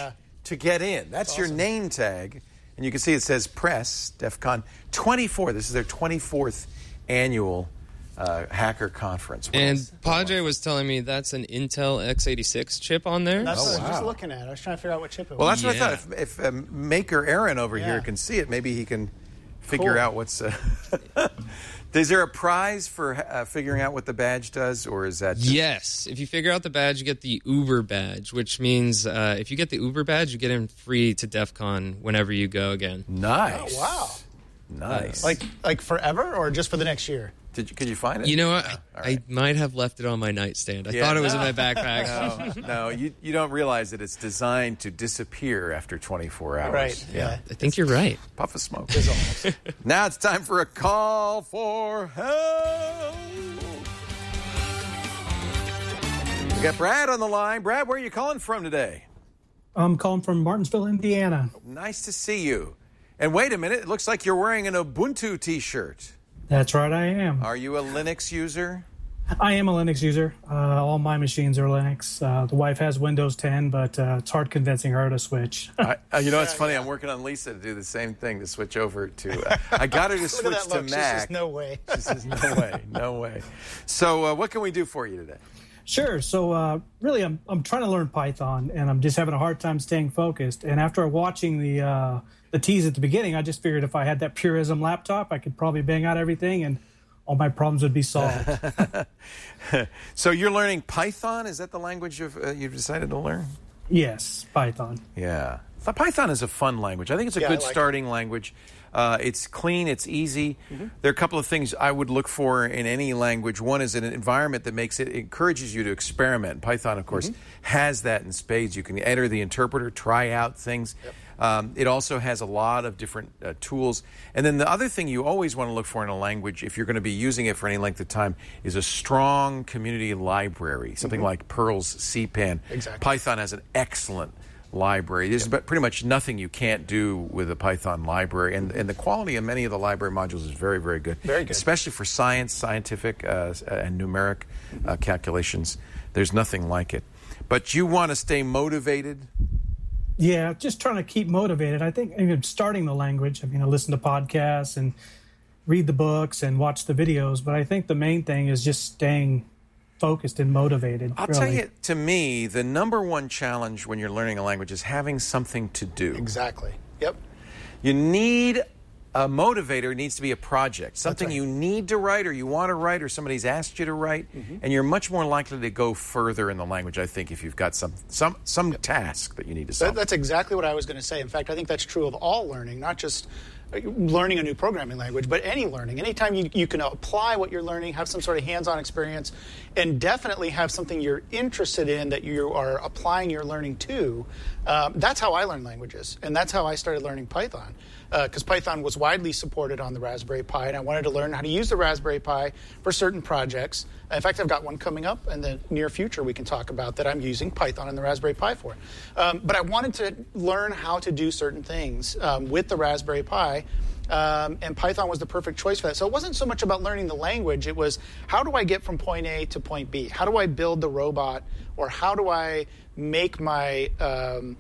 to get in. That's, That's your awesome. name tag. And you can see it says Press, DEF CON twenty-four. This is their twenty-fourth annual uh, hacker conference. What
and
is,
Padre was telling me that's an Intel x eighty-six chip on there.
That's
oh,
what
wow.
I was just looking at. I was trying to figure out what chip it was.
Well, that's what
yeah.
I thought. If, if um, Maker Aaron over
yeah.
here can see it, maybe he can figure
cool.
out what's... Uh, is there a prize for uh, figuring out what the badge does, or is that... Just...
Yes. If you figure out the badge, you get the Uber badge, which means uh, if you get the Uber badge, you get in free to DEF CON whenever you go again.
Nice.
Oh, wow.
Nice.
Like like forever or just for the next year?
Did you, could you find it?
You know what?
Yeah.
I,
Right.
I might have left it on my nightstand. I
Yeah.
thought it was
No.
in my backpack.
No, no you, you don't realize that it's designed to disappear after twenty-four hours.
Right, yeah.
I think you're right.
Puff of smoke. Now it's time for a call for help. We got Brad on the line. Brad, where are you calling from today?
I'm calling from Martinsville, Indiana.
Nice to see you. And wait a minute, it looks like you're wearing an Ubuntu t-shirt.
That's right, I am.
Are you a Linux user?
I am a Linux user. Uh, all my machines are Linux. Uh, the wife has Windows ten, but uh, it's hard convincing her to switch.
I, uh, you know, it's funny. I'm working on Lisa to do the same thing, to switch over to... Uh, I got her to switch
Look at that
to
look.
Mac.
She says, no way.
She says, no way, no way. So uh, what can we do for you today?
Sure. So uh, really, I'm I'm trying to learn Python, and I'm just having a hard time staying focused. And after watching the uh, the tease at the beginning, I just figured if I had that Purism laptop, I could probably bang out everything, and all my problems would be solved.
So you're learning Python? Is that the language you've, uh, you've decided to learn?
Yes, Python.
Yeah. Python is a fun language. I think it's a
Yeah,
good
I like
starting language. Uh, it's clean. It's easy. Mm-hmm. There are a couple of things I would look for in any language. One is an environment that makes it encourages you to experiment. Python, of course, mm-hmm. has that in spades. You can enter the interpreter, try out things. Yep. Um, it also has a lot of different uh, tools. And then the other thing you always want to look for in a language, if you're going to be using it for any length of time, is a strong community library, something mm-hmm. like Perl's C PAN.
Exactly.
Python has an excellent library. There's yep. pretty much nothing you can't do with a Python library, and and the quality of many of the library modules is very, very good.
Very good. Especially
for science, scientific, uh, and numeric uh, calculations. There's nothing like it. But you want to stay motivated?
Yeah, just trying to keep motivated. I think even starting the language, I mean, I listen to podcasts and read the books and watch the videos, but I think the main thing is just staying focused and motivated.
I'll
really.
tell you, to me, the number one challenge when you're learning a language is having something to do.
Exactly. Yep.
You need a motivator. Needs to be a project, something
right.
you need to write or you want to write or somebody's asked you to write, mm-hmm. and you're much more likely to go further in the language, I think, if you've got some some some yep. task that you need to solve.
That, that's exactly what I was going to say. In fact, I think that's true of all learning, not just learning a new programming language, but any learning. Anytime you, you can apply what you're learning, have some sort of hands-on experience, and definitely have something you're interested in that you are applying your learning to, um, that's how I learn languages, and that's how I started learning Python. Because uh, Python was widely supported on the Raspberry Pi, and I wanted to learn how to use the Raspberry Pi for certain projects. In fact, I've got one coming up in the near future we can talk about that I'm using Python and the Raspberry Pi for. Um, but I wanted to learn how to do certain things um, with the Raspberry Pi, um, and Python was the perfect choice for that. So it wasn't so much about learning the language, it was how do I get from point A to point B? How do I build the robot, or how do I make my... Um,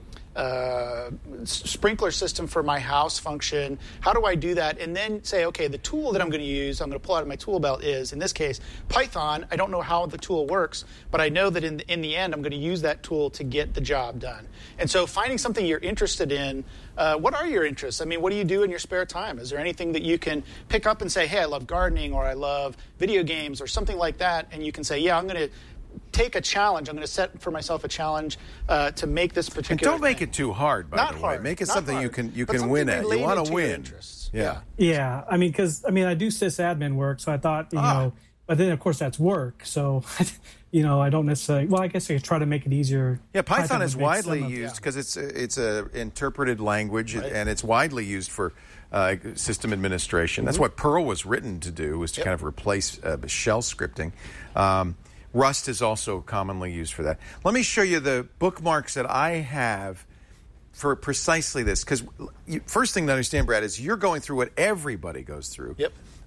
Uh, sprinkler system for my house function? How do I do that? And then say, okay, the tool that I'm going to use, I'm going to pull out of my tool belt is, in this case, Python. I don't know how the tool works, but I know that in the, in the end, I'm going to use that tool to get the job done. And so finding something you're interested in, uh, what are your interests? I mean, what do you do in your spare time? Is there anything that you can pick up and say, hey, I love gardening, or I love video games, or something like that, and you can say, yeah, I'm going to take a challenge. I'm going to set for myself a challenge uh, to make this particular.
And don't make
thing.
it too hard. By
Not
the
hard.
way, make it
Not
something
hard.
you can you
But
can win
something
at. You
related
want
to
to
your
win.
interests.
Yeah.
Yeah, I mean, because I mean, I do sysadmin work, so I thought, you
Ah.
know, but then of course that's work, so you know, I don't necessarily. Well, I guess I could try to make it easier.
Yeah, Python, Python is
would make
widely
some of-
used because it's it's a interpreted language,
Right.
and it's widely used for uh, system administration.
Mm-hmm.
That's what Perl was written to do, was to
Yep.
kind of replace uh, shell scripting. Um, Rust is also commonly used for that. Let me show you the bookmarks that I have for precisely this. Because first thing to understand, Brad, is you're going through what everybody goes through
Yep.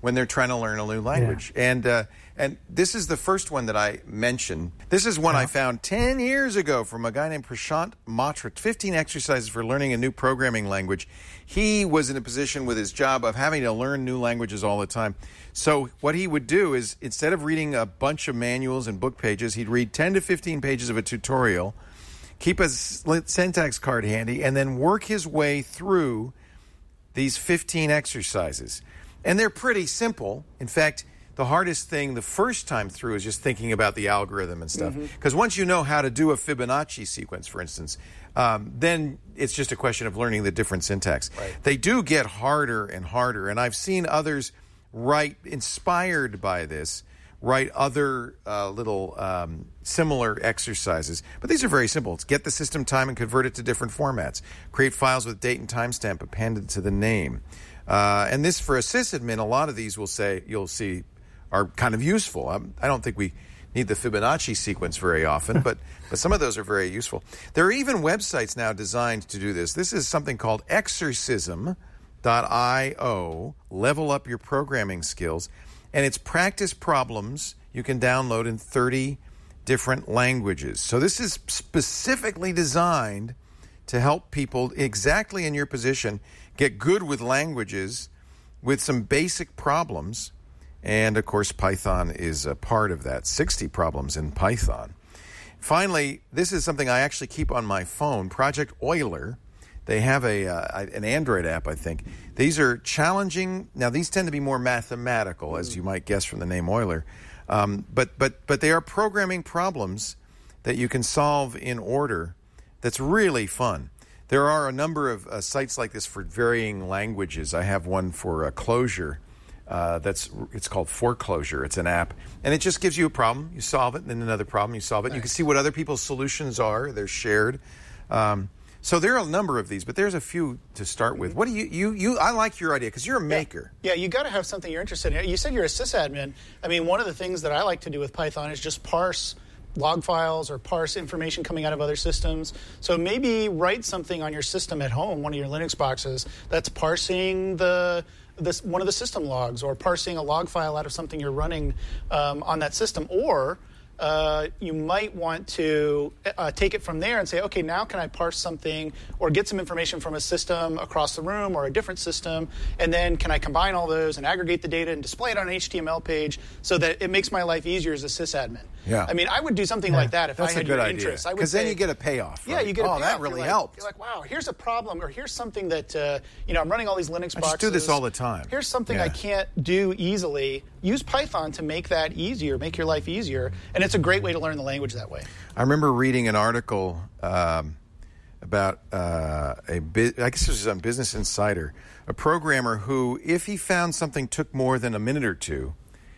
when they're trying to learn a new language. Yeah. And uh, and this is the first one that I mentioned. This is one yeah. I found ten years ago from a guy named Prashant Matra, fifteen exercises for learning a new programming language. He was in a position with his job of having to learn new languages all the time. So what he would do is, instead of reading a bunch of manuals and book pages, he'd read ten to fifteen pages of a tutorial, keep a syntax card handy, and then work his way through these fifteen exercises. And they're pretty simple. In fact, the hardest thing the first time through is just thinking about the algorithm and stuff. Because mm-hmm. once you know how to do a Fibonacci sequence, for instance, um, then it's just a question of learning the different syntax.
Right.
They do get harder and harder. And I've seen others write, inspired by this, write other uh, little um, similar exercises. But these are very simple. It's get the system time and convert it to different formats. Create files with date and timestamp appended to the name. Uh, and this, for a sysadmin, a lot of these will say, you'll see, are kind of useful. I'm, I don't think we need the Fibonacci sequence very often, but, but some of those are very useful. There are even websites now designed to do this. This is something called exercism dot io, level up your programming skills. And it's practice problems you can download in thirty different languages. So this is specifically designed to help people exactly in your position get good with languages with some basic problems. And, of course, Python is a part of that. sixty problems in Python. Finally, this is something I actually keep on my phone, Project Euler. They have a uh, an Android app, I think. These are challenging. Now, these tend to be more mathematical, as you might guess from the name Euler. Um, but, but, but they are programming problems that you can solve in order that's really fun. There are a number of uh, sites like this for varying languages. I have one for uh, Clojure. Uh, that's it's called Foreclosure. It's an app, and it just gives you a problem. You solve it, and then another problem. You solve it. Nice. You can see what other people's solutions are. They're shared. Um, so there are a number of these, but there's a few to start with. What do you you you? I like your idea because you're a maker.
Yeah, yeah you got to have something you're interested in. You said you're a sysadmin. I mean, one of the things that I like to do with Python is just parse log files or parse information coming out of other systems. So maybe write something on your system at home, one of your Linux boxes, that's parsing the this one of the system logs or parsing a log file out of something you're running um, on that system. Or uh, you might want to uh, take it from there and say, okay, now can I parse something or get some information from a system across the room or a different system, and then can I combine all those and aggregate the data and display it on an H T M L page so that it makes my life easier as a sysadmin.
Yeah.
I mean, I would do something yeah. like that if
That's
I had
a good
your
idea.
interest.
Because then you get a payoff. Right?
Yeah, you get a
oh,
payoff.
that really
you're like,
helped.
You're like, wow, here's a problem, or here's something that, uh, you know, I'm running all these Linux
I
boxes.
just do this all the time.
Here's something
yeah.
I can't do easily. Use Python to make that easier, make your life easier, and it's a great way to learn the language that way.
I remember reading an article um, about uh, a bit, I guess it was on Business Insider, a programmer who, if he found something took more than a minute or two,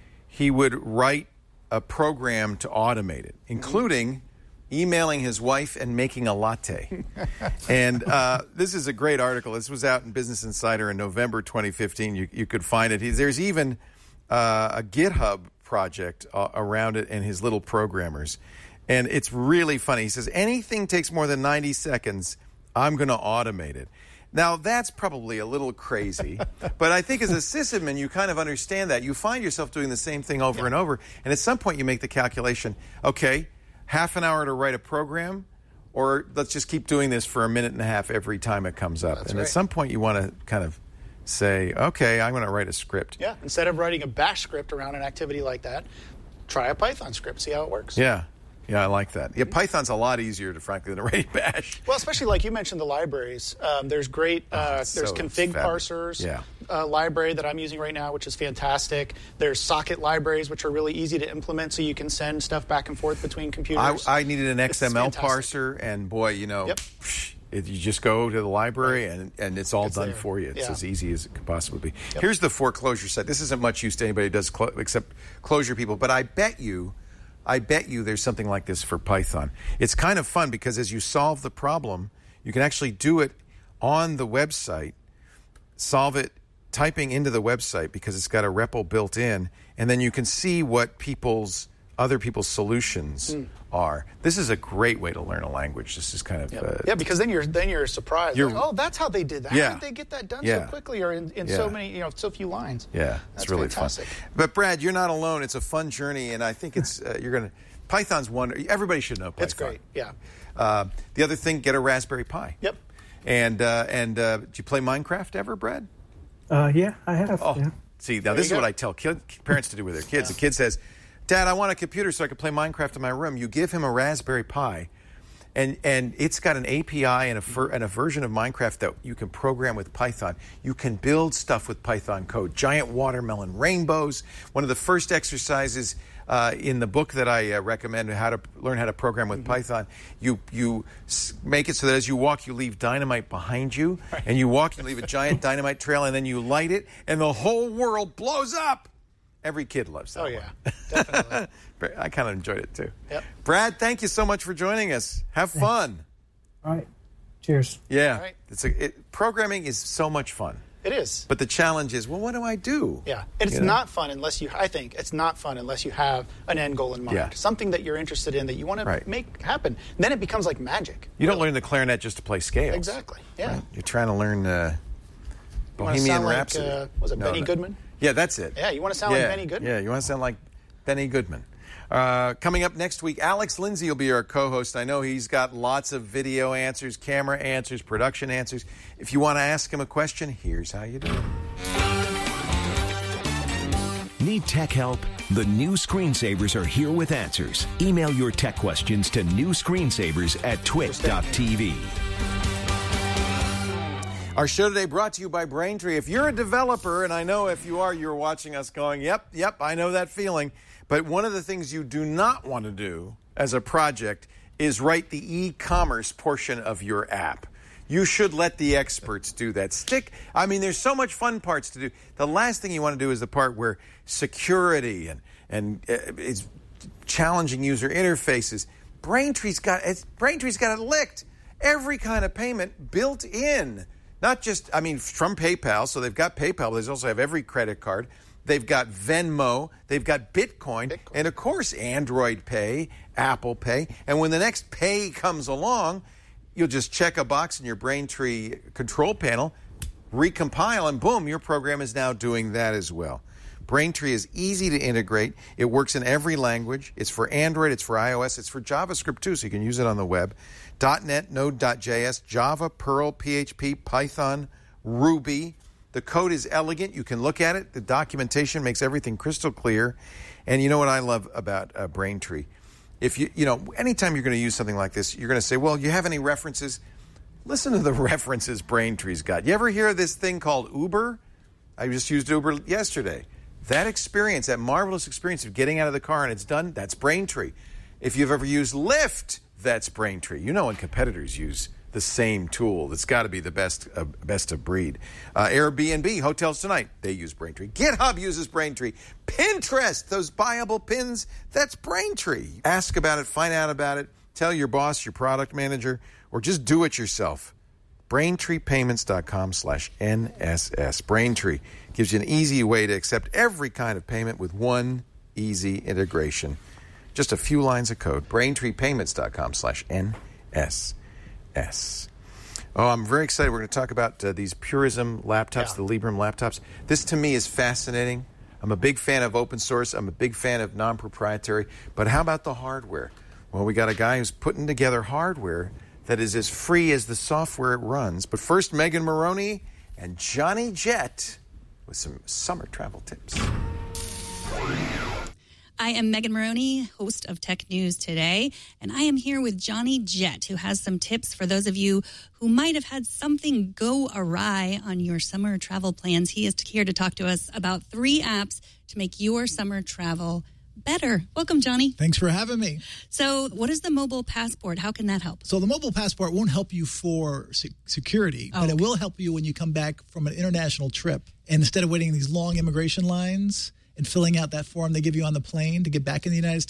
he would write a program to automate it, including emailing his wife and making a latte. And uh, this is a great article. This was out in Business Insider in November twenty fifteen. You, you could find it. He, there's even uh, a GitHub project uh, around it and his little programmers. And it's really funny. He says, anything takes more than ninety seconds, I'm going to automate it. Now, that's probably a little crazy, but I think as a sysadmin, you kind of understand that. You find yourself doing the same thing over yeah. and over, and at some point you make the calculation, okay, half an hour to write a program, or let's just keep doing this for a minute and a half every time it comes up.
That's
and
right.
at some point you want to kind of say, okay, I'm going to write a script.
Yeah, instead of writing a bash script around an activity like that, try a Python script, see how it works.
Yeah. Yeah, I like that. Yeah, Python's a lot easier, to frankly, than a write bash.
Well, especially like you mentioned the libraries. Um, there's great, uh, oh, there's
so
config parsers
yeah.
uh, library that I'm using right now, which is fantastic. There's socket libraries, which are really easy to implement, so you can send stuff back and forth between computers.
I, I needed an X M L parser, and boy, you know,
yep.
it, you just go to the library, and, and it's all
it's
done
there.
for you. It's
yeah.
as easy as it could possibly be.
Yep.
Here's the foreclosure site. This isn't much use to anybody who does clo- except Clojure people, but I bet you I bet you there's something like this for Python. It's kind of fun because as you solve the problem, you can actually do it on the website, solve it typing into the website because it's got a R E P L built in, and then you can see what people's other people's solutions
Mm.
are. This is a great way to learn a language. This is kind of
Yeah,
uh,
yeah because then you're then you're surprised.
You're-
Like, oh, that's how they did that.
Yeah.
How did they get that done
Yeah.
so quickly or in, in
Yeah.
so many, you know, so few lines?
Yeah,
That's
it's really
fantastic.
fun. But Brad, you're not alone. It's a fun journey, and I think it's uh, you're gonna. Python's one. Everybody should know Python.
It's great. Yeah.
Uh, the other thing, get a Raspberry Pi.
Yep.
And uh, and uh, do you play Minecraft ever, Brad?
Uh, yeah, I have.
Oh,
yeah.
see, now
There
this is
you
what
go.
I tell kid, parents to do with their kids.
Yeah.
The kid says, "Dad, I want a computer so I can play Minecraft in my room." You give him a Raspberry Pi, and and it's got an A P I and a fer, and a version of Minecraft that you can program with Python. You can build stuff with Python code. Giant watermelon rainbows. One of the first exercises uh, in the book that I uh, recommend, how to learn how to program with
Mm-hmm.
Python. You you s- make it so that as you walk, you leave dynamite behind you, and you walk, you leave a giant dynamite trail, and then you light it, and the whole world blows up. Every kid loves that.
Oh, yeah. Definitely.
one. I kind of enjoyed it too.
Yep.
Brad, thank you so much for joining us. Have fun.
All right. Cheers.
Yeah.
All right.
It's a, it, programming is so much fun.
It is.
But the challenge is, well, what do I do?
Yeah. And it's
You know?
not fun unless you, I think, it's not fun unless you have an end goal in mind.
Yeah.
Something that you're interested in that you want
Right.
to make happen. Then it becomes like magic.
You don't learn the clarinet just to play scales.
Exactly. Yeah.
Right? You're trying to learn uh,
You wanna
Bohemian
sound like,
Rhapsody.
uh, was it
No,
Benny
no.
Goodman?
Yeah, that's it.
Yeah, you wanna sound like
Yeah,
Benny Goodman?
Yeah, you want to sound like Benny Goodman. Uh, coming up next week, Alex Lindsay will be our co-host. I know he's got lots of video answers, camera answers, production answers. If you want to ask him a question, here's how you do it.
Need tech help? The new screensavers are here with answers. Email your tech questions to new screensavers at twit dot t v.
Our show today brought to you by Braintree. If you're a developer, and I know if you are, you're watching us going, yep, yep, I know that feeling. But one of the things you do not want to do as a project is write the e-commerce portion of your app. You should let the experts do that. Stick, I mean, there's so much fun parts to do. The last thing you want to do is the part where security and, and uh, it's challenging user interfaces. Braintree's got, it's, Braintree's got it licked. Every kind of payment built in. Not just, I mean, from PayPal, so they've got PayPal, but they also have every credit card. They've got Venmo, they've got Bitcoin, Bitcoin, and of course Android Pay, Apple Pay. And when the next pay comes along, you'll just check a box in your Braintree control panel, recompile, and boom, your program is now doing that as well. Braintree is easy to integrate. It works in every language. It's for Android, it's for iOS, it's for JavaScript too, so you can use it on the web. .NET, Node.js, Java, Perl, P H P, Python, Ruby. The code is elegant. You can look at it. The documentation makes everything crystal clear. And you know what I love about uh, Braintree? If you, you know, anytime you're going to use something like this, you're going to say, well, you have any references? Listen to the references Braintree's got. You ever hear of this thing called Uber? I just used Uber yesterday. That experience, that marvelous experience of getting out of the car and it's done, that's Braintree. If you've ever used Lyft, that's Braintree. You know when competitors use the same tool, it's got to be the best uh, best of breed. Uh, Airbnb, Hotels Tonight, they use Braintree. GitHub uses Braintree. Pinterest, those buyable pins, that's Braintree. Ask about it, find out about it, tell your boss, your product manager, or just do it yourself. BraintreePayments.com slash NSS. Braintree gives you an easy way to accept every kind of payment with one easy integration. Just a few lines of code. BraintreePayments.com slash NSS. Oh, I'm very excited. We're going to talk about uh, these Purism laptops, yeah. the Librem laptops. This, to me, is fascinating. I'm a big fan of open source. I'm a big fan of non-proprietary. But how about the hardware? Well, we got a guy who's putting together hardware that is as free as the software it runs. But first, Megan Maroney and Johnny Jett with some summer travel tips.
I am Megan Maroney, host of Tech News Today, and I am here with Johnny Jett, who has some tips for those of you who might have had something go awry on your summer travel plans. He is here to talk to us about three apps to make your summer travel better. Welcome, Johnny.
Thanks for having me.
So what is the Mobile Passport? How can that help?
So the Mobile Passport won't help you for se- security, oh, but okay. it will help you when you come back from an international trip. And instead of waiting in these long immigration lines and filling out that form they give you on the plane to get back in the United States,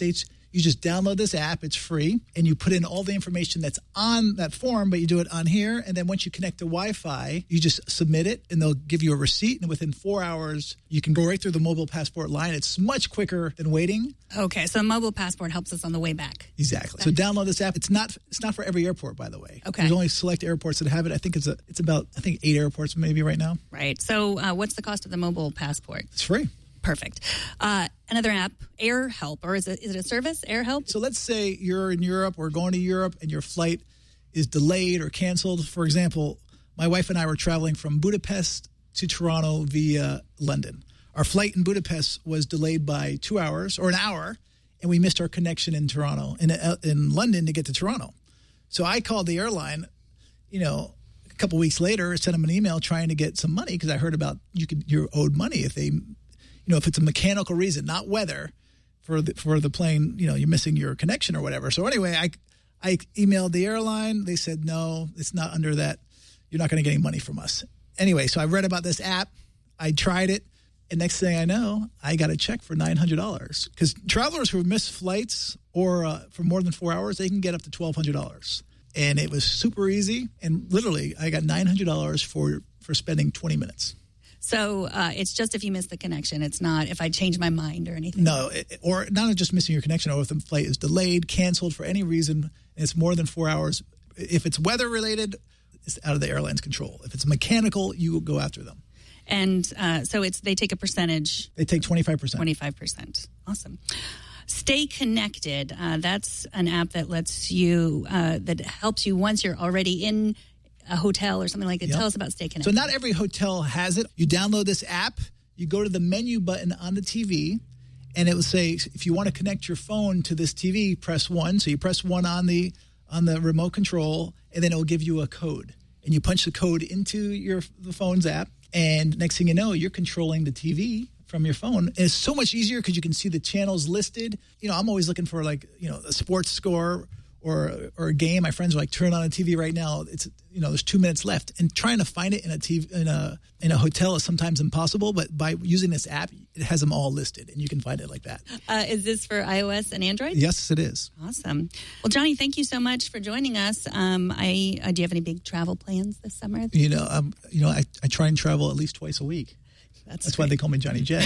You just download this app. It's free. And you put in all the information that's on that form, but you do it on here. And then once you connect to Wi-Fi, you just submit it, and they'll give you a receipt. And within four hours, you can go right through the mobile passport line. It's much quicker than waiting.
Okay, so mobile passport helps us on the way back.
Exactly. So download this app. It's not it's not for every airport, by the way.
Okay.
There's only select airports that have it. I think it's a, it's about, I think, eight airports maybe right now.
Right. So uh, what's the cost of the mobile passport?
It's free.
Perfect. Uh, another app, AirHelp, or is it is it a service, AirHelp?
So let's say you're in Europe or going to Europe and your flight is delayed or canceled. For example, my wife and I were traveling from Budapest to Toronto via London. Our flight in Budapest was delayed by two hours or an hour, and we missed our connection in Toronto, in, in London to get to Toronto. So I called the airline, you know, a couple weeks later, sent them an email trying to get some money because I heard about you could you're owed money if they... You know, if it's a mechanical reason, not weather, for the for the plane, you know, you're missing your connection or whatever. So anyway, I I emailed the airline. They said, no, it's not under that. You're not going to get any money from us. Anyway, so I read about this app. I tried it. And next thing I know, I got a check for nine hundred dollars. Because travelers who miss flights or uh, for more than four hours, they can get up to twelve hundred dollars. And it was super easy. And literally, I got nine hundred dollars for, for spending twenty minutes.
So uh, it's just if you miss the connection. It's not if I change my mind or anything.
No, it, or not just missing your connection, or if the flight is delayed, canceled for any reason, and it's more than four hours. If it's weather-related, it's out of the airline's control. If it's mechanical, you will go after them.
And uh, so it's they take a percentage.
They take twenty-five percent.
twenty-five percent. Awesome. Stay Connected. Uh, that's an app that lets you, uh, that helps you once you're already in a hotel or something like that. Yep. Tell us about Stay Connected.
So not every hotel has it. You download this app, you go to the menu button on the T V, and it will say, if you want to connect your phone to this T V, press one. So you press one on the on the remote control, and then it will give you a code. And you punch the code into your the phone's app, and next thing you know, you're controlling the T V from your phone. And it's so much easier because you can see the channels listed. You know, I'm always looking for, like, you know, a sports score or or a game. My friends are like, turn on a T V right now. It's, you know, there's two minutes left. And trying to find it in a T V in a in a hotel is sometimes impossible. But by using this app, it has them all listed, and you can find it like that.
Uh, is this for iOS and Android?
Yes, it is.
Awesome. Well, Johnny, thank you so much for joining us. Um, I uh, do you have any big travel plans this summer?
You know, um, you know, I, I try and travel at least twice a week.
That's,
That's why they call me Johnny Jet.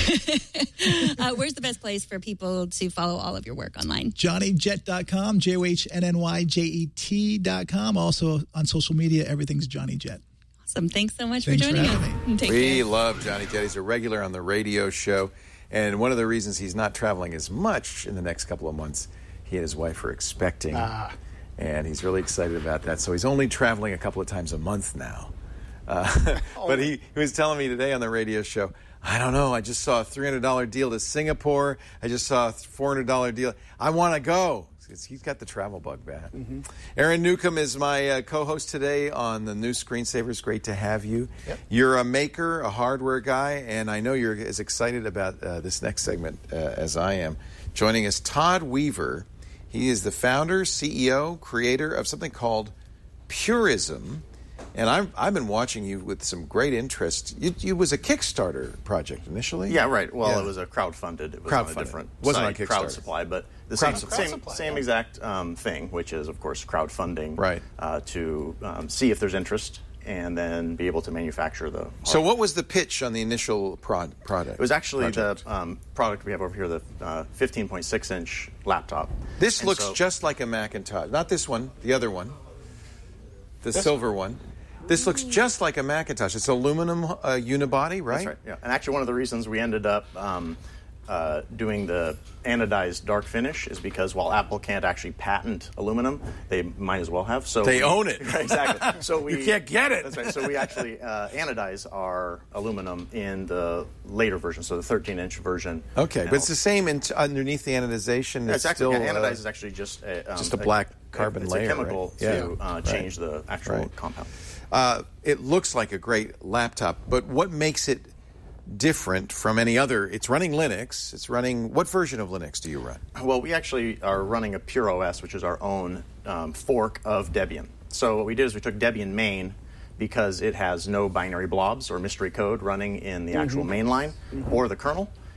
uh, where's the best place for people to follow all of your work online?
Johnny Jet dot com, J O H N N Y J E T dot com. Also on social media, everything's Johnny Jet.
Awesome. Thanks so much
Thanks
for joining
for
us.
me.
Take
we
care.
love Johnny Jet. He's a regular on the radio show. And one of the reasons he's not traveling as much in the next couple of months, he and his wife are expecting.
Ah.
And he's really excited about that. So he's only traveling a couple of times a month now. Uh, but he, he was telling me today on the radio show, I don't know, I just saw a three hundred dollars deal to Singapore. I just saw a four hundred dollars deal. I want to go. He's got the travel bug back. Mm-hmm. Aaron Newcomb is my uh, co-host today on the new Screensavers. Great to have you. Yep. You're a maker, a hardware guy, and I know you're as excited about uh, this next segment uh, as I am. Joining us, Todd Weaver. He is the founder, C E O, creator of something called Purism. And I've, I've been watching you with some great interest. It, it was a Kickstarter project initially?
Yeah, right. Well,
yeah.
it was a crowdfunded. It was
crowdfunded.
on a different
Wasn't
site,
on Kickstarter.
Crowd Supply, but the
Crowd
same,
Supply.
same,
Crowd
same
Supply,
exact um, thing, which is, of course, crowdfunding.
Right.
Uh, to um, see if there's interest and then be able to manufacture the hardware.
So what was the pitch on the initial prod, product?
It was actually
project?
the um, product we have over here, the uh, fifteen point six inch laptop.
This
and
looks
so,
just like a Macintosh. Not this one, the other one. The
This
silver one. This looks just like a Macintosh. It's aluminum uh, unibody, right?
That's right, yeah. And actually one of the reasons we ended up um, uh, doing the anodized dark finish is because while Apple can't actually patent aluminum, they might as well have. So
They
we,
own it.
Exactly. So we,
You can't get it.
That's right. So we actually uh, anodize our aluminum in the later version, so the thirteen inch version.
Okay,
now.
but it's the same in t- underneath the anodization.
Yeah,
It's
it's actually,
still
yeah,
uh,
anodized is actually just a, um,
just a black carbon
it's
layer,
a chemical
right?
to
Yeah.
uh,
Right.
change the actual
Right.
compound.
Uh, it looks like a great laptop, but what makes it different from any other? It's running Linux. It's running, what version of Linux do you run?
Well, we actually are running a Pure O S, which is our own um, fork of Debian. So what we did is we took Debian main because it has no binary blobs or mystery code running in the actual
Mhm.
main line
Mhm.
or the kernel.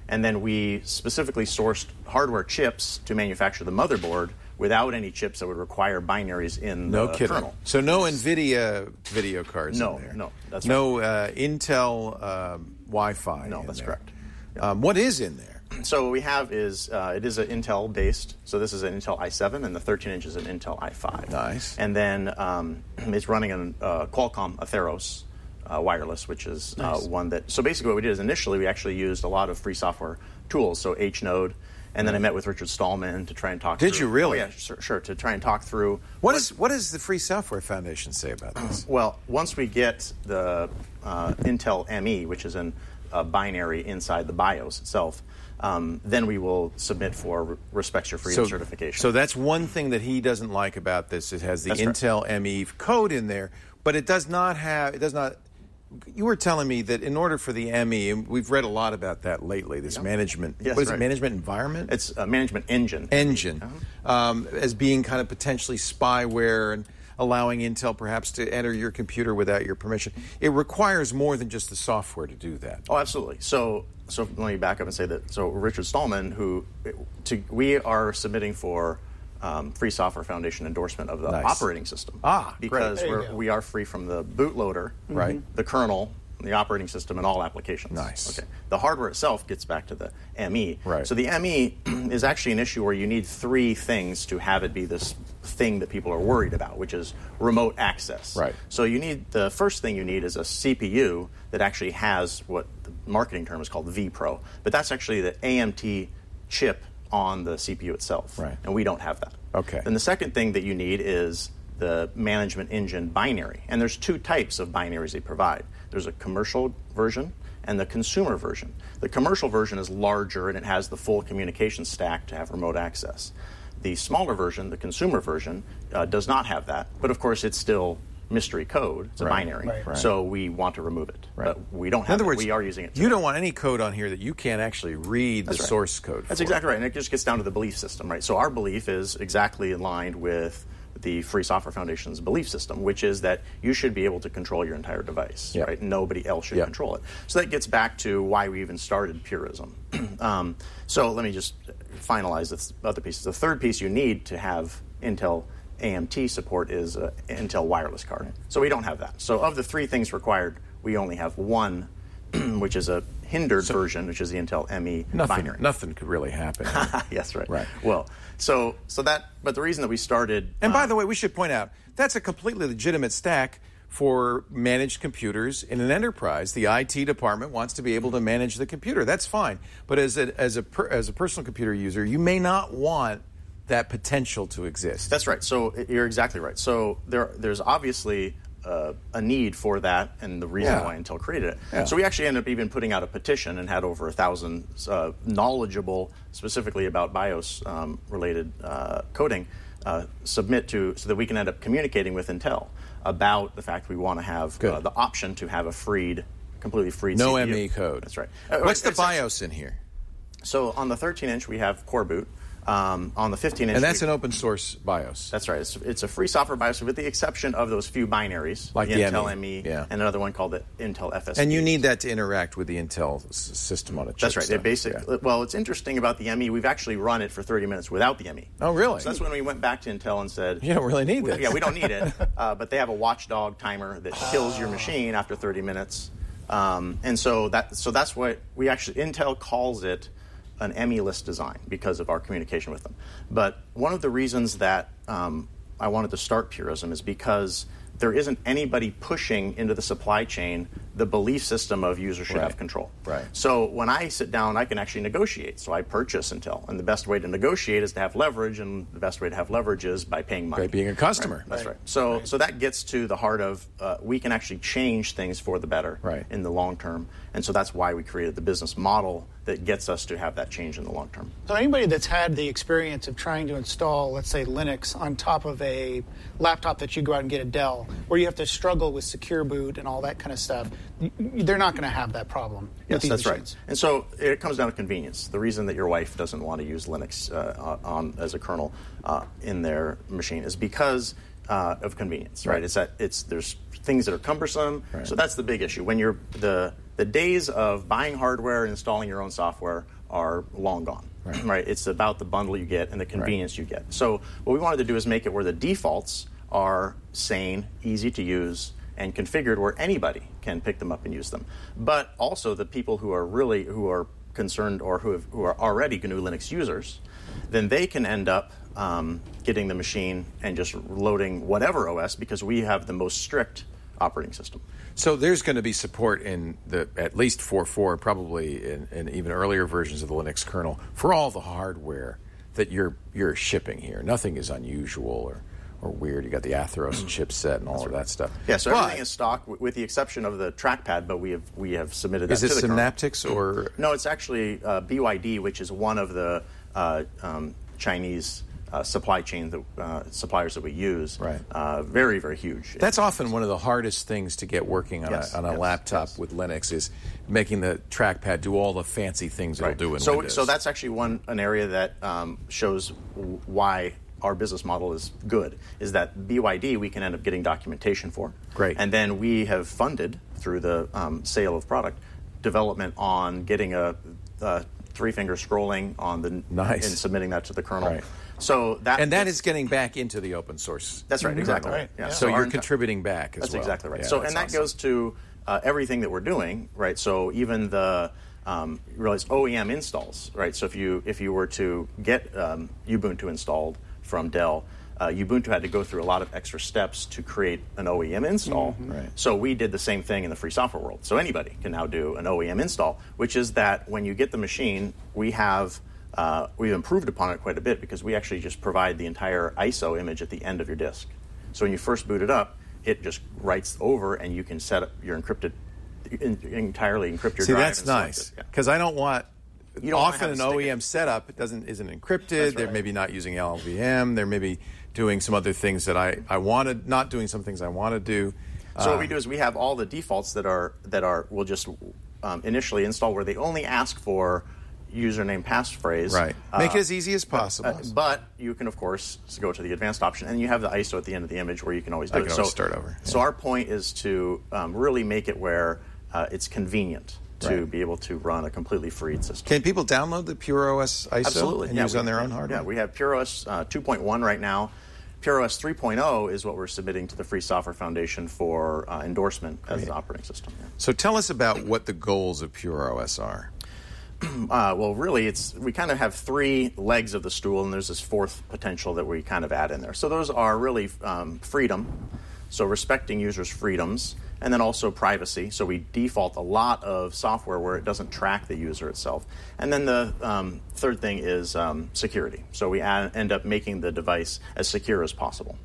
and then we specifically sourced hardware chips to manufacture the motherboard without any chips that would require binaries in
no
the
kidding.
kernel.
So no NVIDIA video cards
No,
in there?
no, that's
No uh, Intel um, Wi-Fi
No,
in
that's
there.
correct.
Um, what is in there?
So what we have is, uh, it is an Intel-based, so this is an Intel i seven, and the thirteen inch is an Intel i five.
Nice.
And then um, it's running on uh, Qualcomm Atheros uh, wireless, which is uh,
Nice.
one that, so basically what we did is initially we actually used a lot of free software tools, so H node, and then I met with Richard Stallman to try and talk
Did
through.
you really?
Oh, yeah, sure, sure, to try and talk through.
What is what does the Free Software Foundation say about this?
Well, once we get the uh, Intel M E, which is in a binary inside the BIOS itself, um, then we will submit for Respects Your Freedom
so,
certification.
So that's one thing that he doesn't like about this. It has the
That's
Intel
correct.
M E code in there, but it does not have. It does not. You were telling me that in order for the M E, and we've read a lot about that lately. This
Yeah.
management.
Yes,
what is
right.
it? Management environment.
It's a management engine.
Engine,
Uh-huh.
um, as being kind of potentially spyware and allowing Intel perhaps to enter your computer without your permission. It requires more than just the software to do that.
Oh, absolutely. So, so let me back up and say that. So, Richard Stallman, who to, we are submitting for um, Free Software Foundation endorsement of the
Nice.
operating system.
Ah,
because
great. There
we're,
you go.
we are free from the bootloader,
Right.
the kernel, the operating system, and all applications.
Nice.
Okay. The hardware itself gets back to the M E.
Right.
So the M E is actually an issue where you need three things to have it be this thing that people are worried about, which is remote access.
Right.
So you need, the first thing you need is a C P U that actually has what the marketing term is called vPro, but that's actually the A M T chip on the C P U itself.
Right.
And we don't have that.
Okay.
Then the second thing that you need is the management engine binary. And there's two types of binaries they provide. There's a commercial version and the consumer version. The commercial version is larger and it has the full communication stack to have remote access. The smaller version, the consumer version, uh, does not have that. But of course, it's still mystery code. It's a
Right.
binary.
Right. Right.
So we want to remove it.
Right.
But we don't
In
have
other
it.
words,
We are using it.
You don't want any code on here that you can't actually read
That's
the
right.
source code.
That's
for.
exactly right. And it just gets down to the belief system, right? So our belief is exactly aligned with the Free Software Foundation's belief system, which is that you should be able to control your entire device,
Yep.
right? Nobody else should
Yep.
control it. So that gets back to why we even started Purism. um, so let me just finalize this other piece. The third piece you need to have Intel A M T support is an Intel wireless card. So we don't have that. So of the three things required, we only have one, which is a hindered version, which is the Intel M E
Nothing,
binary.
nothing could really happen.
Yes, right.
Right.
Well, so so that, but the reason that we started,
And by
uh,
the way, we should point out that's a completely legitimate stack for managed computers in an enterprise. The I T department wants to be able to manage the computer. That's fine. But as a as a per, as a personal computer user, you may not want that potential to exist.
that's right. So you're exactly right. So there there's obviously uh, a need for that, and the reason
Yeah.
why Intel created it.
Yeah.
So we actually ended up even putting out a petition and had over a thousand uh, knowledgeable, specifically about BIOS um, related uh, coding, uh, submit to so that we can end up communicating with Intel about the fact we want to have uh, the option to have a freed, completely freed
No
C P U.
M E code.
That's right. Uh,
What's the
it's-
BIOS in here?
So on the thirteen inch, we have Core Boot. Um, on the fifteen inch,
And that's
we-
an open source BIOS.
That's right. It's, it's a free software BIOS with the exception of those few binaries,
Like
the
the
Intel
M E,
M E,
yeah.
and another one called the Intel F S P.
And you need that to interact with the Intel s- system on a chip.
That's right. They
stuff.
basically, well, it's interesting about the M E. We've actually run it for thirty minutes without the M E.
Oh, really?
So that's when we went back to Intel and said,
You don't really need
we-
this.
Yeah, we don't need it. Uh, but they have a watchdog timer that kills your machine after thirty minutes. Um, and so that so that's what we actually Intel calls it an M E list design because of our communication with them. But one of the reasons that um, I wanted to start Purism is because there isn't anybody pushing into the supply chain the belief system of users should
Right.
have control.
Right.
So when I sit down, I can actually negotiate. So I purchase Intel, and the best way to negotiate is to have leverage, and the best way to have leverage is by paying money.
By being a customer.
Right. That's right. So so that gets to the heart of uh, we can actually change things for the better
Right.
in the long term, and so that's why we created the business model that gets us to have that change in the long term.
So anybody that's had the experience of trying to install, let's say, Linux on top of a laptop that you go out and get a Dell, where you have to struggle with secure boot and all that kind of stuff, y- y- they're not going to have that problem. with
Yes,
these
that's
machines.
right. And so it comes down to convenience. The reason that your wife doesn't want to use Linux uh, on as a kernel uh, in their machine is because uh, of convenience, right?
Right.
It's that it's there's things that are cumbersome.
Right.
So that's the big issue. When you're the The days of buying hardware and installing your own software are long gone. Right. right? It's about the bundle you get and the convenience right. you get. So what we wanted to do is make it where the defaults are sane, easy to use, and configured where anybody can pick them up and use them. But also the people who are really who are concerned or who have, who are already G N U Linux users, then they can end up um, getting the machine and just loading whatever O S because we have the most strict operating system.
So there's going to be support in the at least four point four, probably in, in even earlier versions of the Linux kernel for all the hardware that you're you're shipping here. Nothing is unusual or, or weird. You got the Atheros chipset and all That's of right. that stuff.
Yeah, so
but,
everything is stock w- with the exception of the trackpad, but we have we have submitted that
is
to the
it
kernel.
Synaptics or
No, it's actually uh, B Y D, which is one of the uh, um, Chinese Uh, supply chain that, uh, suppliers that we use,
right?
Uh, very, very huge.
That's often one of the hardest things to get working on
yes,
a, on a
yes,
laptop
yes.
with Linux is making the trackpad do all the fancy things
right.
it'll do in
so,
Windows.
So that's actually one an area that um, shows w- why our business model is good. Is that B Y D we can end up getting documentation for.
Great.
And then we have funded through the um, sale of product development on getting a, a three finger scrolling on the
nice.
and submitting that to the kernel.
Right.
So that
and that is getting back into the open source.
That's right, exactly.
Right.
Yeah.
So,
so
you're
enti-
contributing back as
that's
well.
That's exactly right.
Yeah,
so
that's
and that
awesome.
goes to uh, everything that we're doing, right? So even the um, you realize O E M installs, right? So if you if you were to get um, Ubuntu installed from Dell, uh, Ubuntu had to go through a lot of extra steps to create an O E M install.
Mm-hmm. Right.
So we did the same thing in the free software world. So anybody can now do an O E M install, which is that when you get the machine, we have Uh, we've improved upon it quite a bit because we actually just provide the entire I S O image at the end of your disk. So when you first boot it up, it just writes over and you can set up your encrypted, in, entirely encrypt your
See,
drive.
that's
and select
nice
it. Yeah.
because I don't want.
You don't
often
want to
an
have
O E M
stick
setup it doesn't isn't encrypted.
That's
They're
right.
maybe not using L L V M. They're maybe doing some other things that I I wanted, not doing some things I want to do.
So
uh,
what we do is we have all the defaults that are that are we'll just um, initially install where they only ask for username passphrase.
Right. Make
uh,
it as easy as possible.
Uh, but you can, of course, go to the advanced option, and you have the I S O at the end of the image where you can always do
I
it.
can always start over.
So our point is to um, really make it where uh, it's convenient to
Right.
be able to run a completely freed system.
Can people download the PureOS I S O
Absolutely.
and
yeah,
use
we,
on their own hardware?
Yeah, we have PureOS uh, two point one right now. PureOS three point oh is what we're submitting to the Free Software Foundation for uh, endorsement as
Great.
an operating system. Yeah.
So tell us about what the goals of PureOS are.
Uh, well, really, it's we kind of have three legs of the stool, and there's this fourth potential that we kind of add in there. So those are really um, freedom, so respecting users' freedoms, and then also privacy. So we default a lot of software where it doesn't track the user itself. And then the um, third thing is um, security. So we add, end up making the device as secure as possible.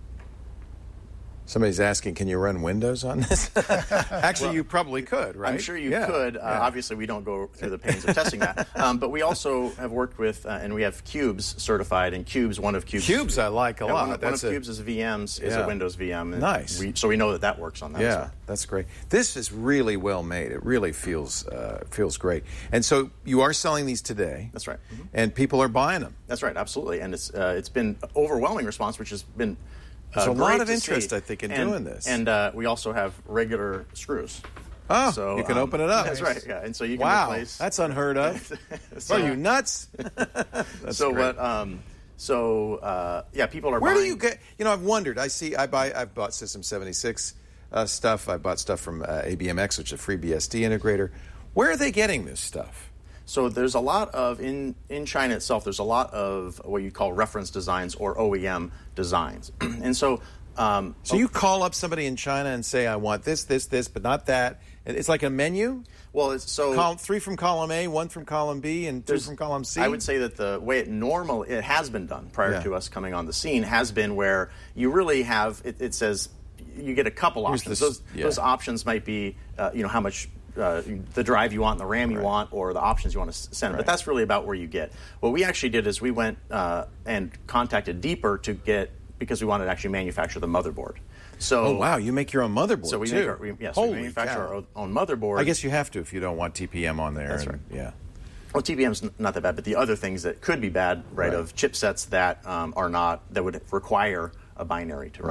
Somebody's asking, can you run Windows on this? Actually,
Well,
you probably could, right?
I'm sure you
Yeah,
could. Uh,
yeah.
Obviously, we don't go through the pains of testing that. Um, but we also have worked with, uh, and we have Cubes certified, and Cubes, one of Cubes.
Cubes I like a
yeah,
lot.
One, one
That's
of
a-
Cubes' V Ms is
Yeah.
a Windows V M. and
Nice.
We, so we know that that works on that.
Yeah,
as well.
that's great. This is really well made. It really feels uh, feels great. And so you are selling these today.
That's right. Mhm.
And people are buying them.
That's right, absolutely. And it's uh, it's been overwhelming response, which has been uh,
There's a lot
great
of
to
interest,
see.
I think, in
and,
doing this.
And uh, we also have regular screws.
Oh,
So,
you can
um,
open it up.
That's right. Yeah, and so you can
wow,
replace.
that's unheard of.
So-
Are you nuts? That's
so
great.
what? Um, so uh, yeah, people are.
Where
buying,
do you get? You know, I've wondered. I see. I buy. I've bought System seventy-six uh, stuff. I bought stuff from uh, A B M X, which is a free B S D integrator. Where are they getting this stuff?
So there's a lot of in in China itself. There's a lot of what you call reference designs or O E M designs, and so. Um,
So you call up somebody in China and say, "I want this, this, this, but not that." And it's like a menu.
Well, it's so
Col- three from column A, one from column B, and two
There's-
from column C.
I would say that the way it normal it has been done prior
Yeah.
to us coming on the scene has been where you really have it, it says you get a couple
Here's
options.
the s-
those
yeah.
those options might be uh, you know how much uh, the drive you want, and the RAM you
Right.
want, or the options you want to send.
Right.
But that's really about where you get. What we actually did is we went uh, and contacted Deeper to get because we wanted to actually manufacture the motherboard. So
Oh wow, you make your own motherboard
so we
too.
make our, we, yes,
Holy
we manufacture
cow.
our own- own motherboard.
I guess you have to if you don't want T P M on there.
That's
and-
right.
Yeah.
Well, T P M's n- not that bad, but the other things that could be bad, right,
Right.
of chipsets that um, are not, that would require a binary to run.
Right.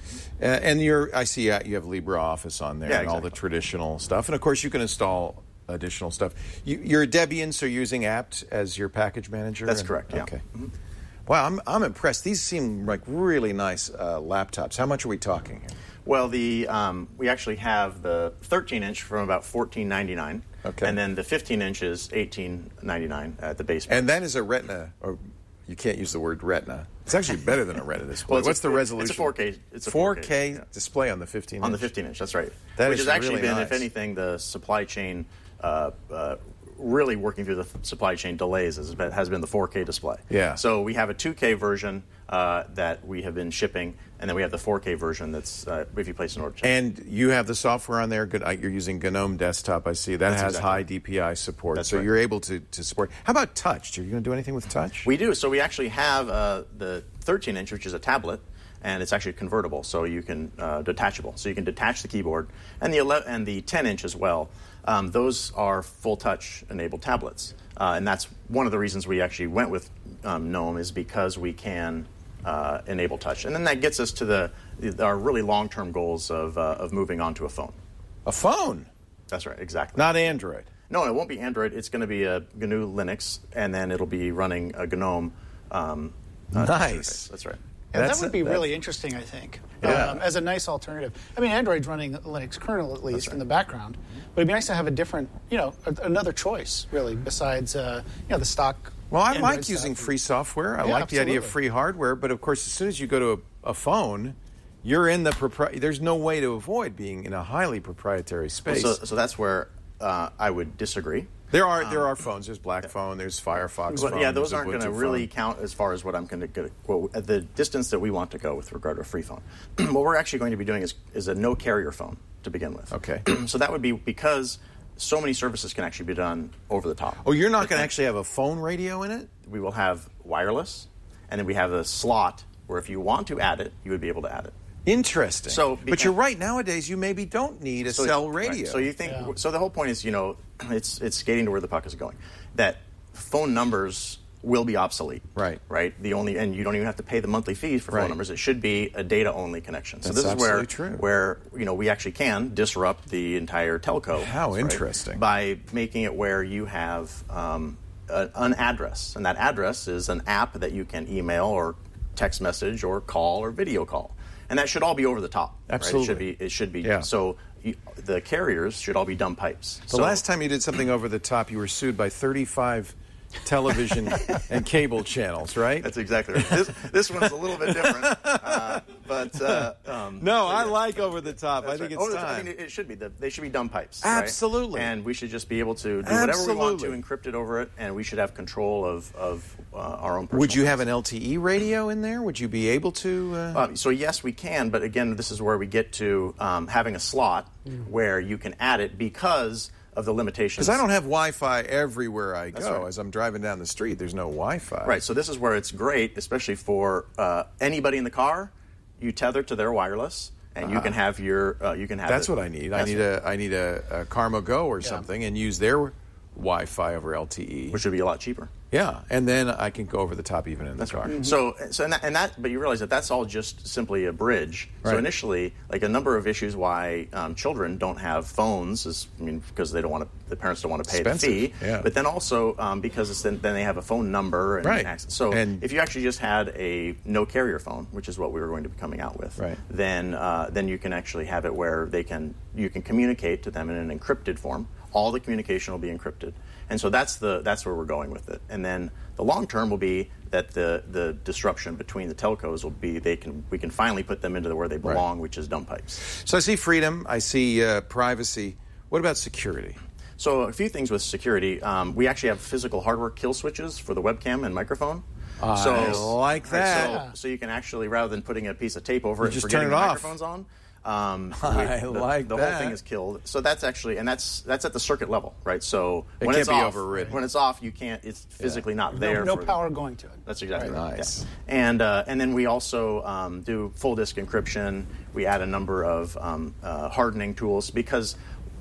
Uh, and you're, I see uh, you have LibreOffice on there
Yeah,
and all
exactly.
the traditional stuff. And, of course, you can install additional stuff. You, you're a Debian, so you're using apt as your package manager?
That's
and,
correct, yeah.
Okay. Mm-hmm. Wow, I'm, I'm impressed. These seem like really nice uh, laptops. How much are we talking here?
Well, the um, we actually have the thirteen inch from about fourteen ninety-nine.
Okay.
And then the fifteen inch is eighteen ninety-nine at the base price.
And that is a Retina, or you can't use the word Retina. It's actually better than a Retina display.
Well, it's
What's
a,
the resolution?
It's a four K. It's a
four
four
K,
K yeah.
display on the fifteen inch.
On the fifteen inch, that's right.
That
Which
is
has actually
really
been,
nice.
if anything, the supply chain uh, uh, really working through the f- supply chain delays has been, has been the four K display.
Yeah.
So we have a two K version uh, that we have been shipping, and then we have the four K version that's uh, if you place an order.
And you have the software on there. Good- uh, You're using GNOME Desktop, I see. That
That's
has
exactly
high
right.
D P I support.
That's
so
right.
you're able to, to support. How about touch? Are you going to do anything with touch?
We do. So we actually have uh, the thirteen inch, which is a tablet, and it's actually convertible, so you can uh, detachable. So you can detach the keyboard, and the eleven, and the ten inch as well. Um, those are full touch enabled tablets, uh, and that's one of the reasons we actually went with um, GNOME is because we can uh, enable touch, and then that gets us to the, the our really long term goals of uh, of moving on to a phone.
A phone?
That's right, exactly.
Not Android.
No, it won't be Android. It's going to be a G N U Linux, and then it'll be running a GNOME. Um, uh,
Nice.
interface. That's right.
And
That's
that would
a-
be
that's-
really interesting, I think,
Yeah.
um, as a nice alternative. I mean, Android's running a Linux kernel, at least, in the background. But it'd be nice to have a different, you know, a, another choice, really, besides, uh, you know, the stock.
Well, I
Android
like
stuff.
using free software. I
Yeah,
like the idea of
absolutely.
free hardware. But, of course, as soon as you go to a, a phone, you're in the propri- there's no way to avoid being in a highly proprietary space.
Well, so, so that's where uh, I would disagree.
there are there are phones. There's Black Phone. There's Firefox
But
phone.
yeah, those
there's
aren't going to
Ubuntu
really
phone.
count as far as what I'm going to get. Well, at the distance that we want to go with regard to a free phone. What we're actually going to be doing is, is a no carrier phone to begin with.
Okay.
So that would be because so many services can actually be done over the top.
Oh, you're not going to actually have a phone radio in it?
We will have wireless, and then we have a slot where if you want to add it, you would be able to add it.
Interesting.
So,
but
because-
you're right. Nowadays, you maybe don't need a
So-
cell
right.
radio.
So you think? So the whole point is, you know, it's it's skating to where the puck is going. That phone numbers will be obsolete.
Right.
Right. The only and you don't even have to pay the monthly fees for
Right.
phone numbers. It should be a data only connection. So
That's
this is where
absolutely true.
where you know we actually can disrupt the entire telco.
How
right,
interesting.
by making it where you have um, a, an address, and that address is an app that you can email or text message or call or video call. And that should all be over the top.
Absolutely.
Right? It should be. It should be.
Yeah.
So you, the carriers should all be dumb pipes.
The
so,
last time you did something over the top, you were sued by thirty-five television and cable channels, right?
That's exactly right. This, this one's a little bit different, uh, but uh, um,
no,
but
I
yeah.
like over the top. I
That's
think
right.
it's
Over the top,
time.
I mean, it, it should be. The, they should be dumb pipes. right?
Absolutely.
And we should just be able to do whatever we want to,
Absolutely.
encrypt it over it, and we should have control of, of uh, our own personal
Would you have an L T E radio in there? Would you be able to? Uh...
Uh, so yes, we can, but again, this is where we get to um, having a slot where you can add it because of the limitations.
Because I don't have Wi-Fi everywhere I
That's
go.
right.
As I'm driving down the street, there's no Wi-Fi.
Right. So this is where it's great, especially for uh, anybody in the car. You tether to their wireless, and you
Uh-huh.
can have your. Uh, you can have.
That's
it.
what I need. I
That's
need
right.
a I need a, a Karma Go or something, and use their Wi-Fi over L T E,
which would be a lot cheaper.
Yeah, and then I can go over the top even in
That's
the car.
right. So, so and that, and that, but you realize that that's all just simply a bridge.
Right.
So initially, like a number of issues why um, children don't have phones is, I mean, because they don't want to, the parents don't want to pay
Expensive,
the fee.
yeah.
But then also um, because it's then, then they have a phone number and
Right.
access. So
And-
if you actually just had a no carrier phone, which is what we were going to be coming out with,
Right.
then uh, then you can actually have it where they can you can communicate to them in an encrypted form. All the communication will be encrypted. And so that's the that's where we're going with it. And then the long term will be that the, the disruption between the telcos will be they can we can finally put them into the where they belong, which is dumb pipes.
So I see freedom, I see uh, privacy. What about security?
So a few things with security. Um, we actually have physical hardware kill switches for the webcam and microphone.
I
so,
like
right,
that.
so, so you can actually, rather than putting a piece of tape over
You
it
just
and forgetting
turn it
the
off.
microphones on. Um,
I
the,
like
the
that.
whole thing is killed. So that's actually, and that's that's at the circuit level, right? So
It
when
can't
it's
be
off,
overridden.
when it's off, you can't. It's physically not
No,
there.
no
for the-
power going to it.
That's exactly
Right.
right.
Nice.
Yeah. And uh, and then we also um, do full disk encryption. We add a number of um, uh, hardening tools because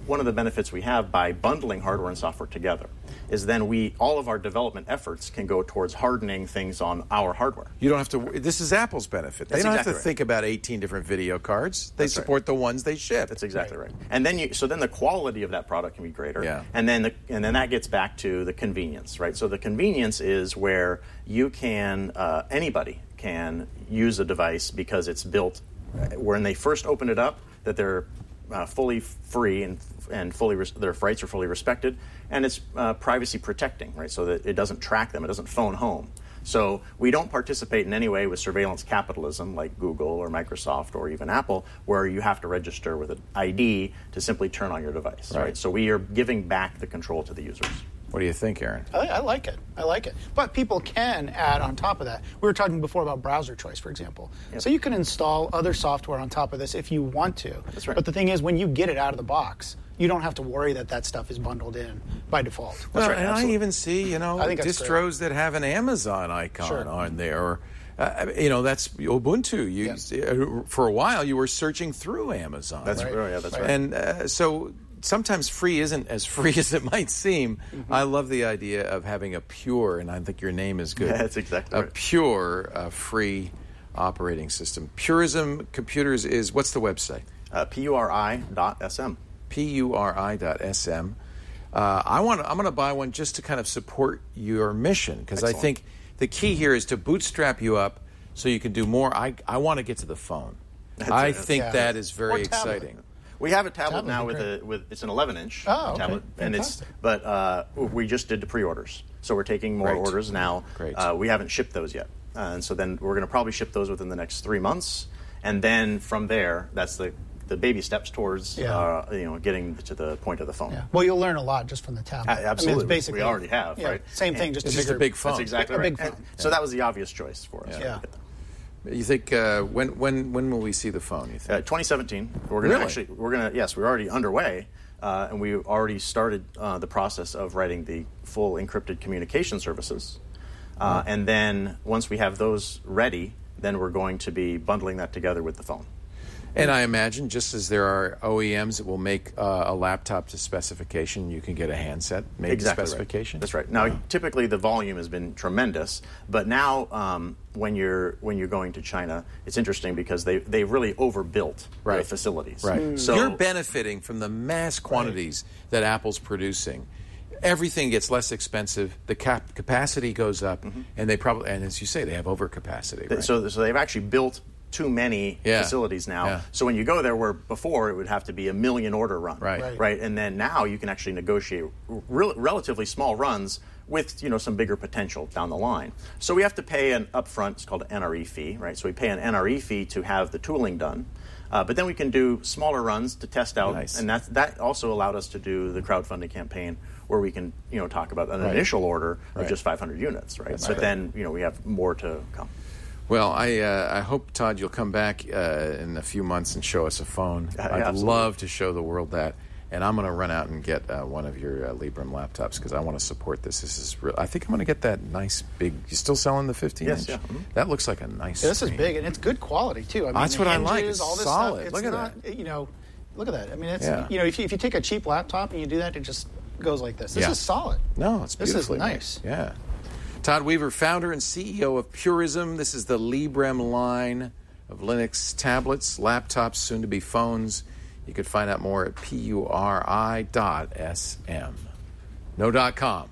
one of the benefits we have by bundling hardware and software together is then we all of our development efforts can go towards hardening things on our hardware.
You don't have to. This is Apple's benefit. They
That's
don't
exactly
have to
right.
think about eighteen different video cards. They
That's
support
right.
the ones they ship.
That's exactly right. And then you, so then the quality of that product can be greater.
Yeah.
And then the, and then that gets back to the convenience, right? So the convenience is where you can uh, anybody can use a device because it's built when they first open it up that they're uh, fully free and and fully res- their rights are fully respected, and it's uh, privacy protecting, right? So that it doesn't track them, it doesn't phone home. So we don't participate in any way with surveillance capitalism like Google or Microsoft or even Apple, where you have to register with an I D to simply turn on your device, right?
Right.
So we are giving back the control to the users.
What do you think, Aaron?
I, I like it. I like it. But people can add on top of that. We were talking before about browser choice, for example.
Yep.
So you can install other software on top of this if you want to.
That's right.
But the thing is, when you get it out of the box, you don't have to worry that that stuff is bundled in by default.
Well,
right.
and
Absolutely.
I even see, you know,
I think that's
distros that have an Amazon icon
Sure.
on there. Or, uh, you know, that's Ubuntu. You, uh, For a while, you were searching through Amazon.
That's right. Yeah, that's right.
And uh, so sometimes free isn't as free as it might seem.
Mm-hmm.
I love the idea of having a pure, and I think your name is good.
Yeah, that's exactly
a
right.
pure, uh, free operating system. Purism Computers is, what's the website?
Uh, P U R I dot S M.
P U R I dot S M. Uh, I want. I'm going to buy one just to kind of support your mission, because I
Excellent.
think the key here is to bootstrap you up so you can do more. I I want to get to the phone.
That's
I
it.
think
Yeah.
that is very
Or tablet.
exciting.
We have a tablet,
Tablet
now
would
with
be
a with it's an eleven inch
Oh, okay.
tablet, and it's
Fantastic.
but uh, we just did the pre-orders, so we're taking more
Great.
orders now.
Great.
Uh, we haven't shipped those yet, uh, and so then we're going to probably ship those within the next three months, and then from there, that's the the baby steps towards
Yeah.
uh, you know getting to the point of the phone.
Yeah. Well, you'll learn a lot just from the tablet.
A- absolutely.
I mean, it's basically,
We already have,
yeah,
right?
Same thing,
And
just
it's
a
just
bigger,
a big phone.
That's exactly
a
right.
big phone.
And so that was the obvious choice for us.
Yeah.
You think uh, when when when will we see the phone? You think?
Uh, twenty seventeen. We're going to
Really?
actually. We're going to. Yes, we're already underway, uh, and we already started uh, the process of writing the full encrypted communication services. Uh, and then once we have those ready, then we're going to be bundling that together with the phone.
And I imagine, just as there are O E Ms that will make uh, a laptop to specification, you can get a handset made
exactly
to specification.
Right. That's right. Now, typically the volume has been tremendous, but now um, when you're when you're going to China, it's interesting because they they really overbuilt
Right.
the facilities.
Right.
So
You're benefiting from the mass quantities that Apple's producing. Everything gets less expensive. The cap- capacity goes up, and they probably, and as you say, they have overcapacity. Right?
So, so they've actually built too many
Yeah.
facilities now.
Yeah.
So when you go there, where before it would have to be a million order run,
Right.
Right.
right, and then now you can actually negotiate re- relatively small runs with you know some bigger potential down the line. So we have to pay an upfront. It's called an N R E fee, right? So we pay an N R E fee to have the tooling done. Uh, but then we can do smaller runs to test out,
Nice.
and that that also allowed us to do the crowdfunding campaign, where we can you know talk about an
Right.
initial order of
Right.
just five hundred units, right?
That's
but
right.
then you know we have more to come.
Well, I uh, I hope, Todd, you'll come back uh, in a few months and show us a phone.
Yeah,
I'd
absolutely.
love to show the world that. And I'm going to run out and get uh, one of your uh, Librem laptops because I want to support this. This is real. I think I'm going to get that nice big. You still selling the fifteen
Yes,
inch?
yeah. Mhm.
That looks like a nice.
Yeah, this is
screen.
big, and it's good quality too. I mean,
That's
the
what I like.
hinges,
It's
all this
solid.
Stuff, it's
Look at
not, that. You know, look at that. I mean, it's
Yeah.
you know, if you, if you take a cheap laptop and you do that, it just goes like this. This
Yeah.
is solid.
No, it's
This is
beautifully made.
nice.
Yeah. Todd Weaver, founder and C E O of Purism. This is the Librem line of Linux tablets, laptops, soon to be phones. You could find out more at P U R I dot S M. No dot com.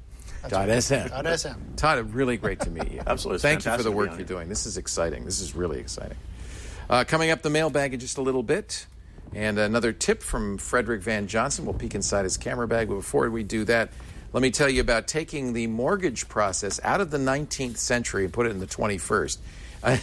Dot S M.
Dot S M.
Todd, really great to meet you.
Absolutely. It's
Thank you for
fantastic
the
to be
work
on
you're
here.
doing. This is exciting. This is really exciting. Uh, coming up, the mailbag in just a little bit. And another tip from Frederick Van Johnson. We'll peek inside his camera bag. But before we do that, let me tell you about taking the mortgage process out of the nineteenth century and put it in the twenty-first. I,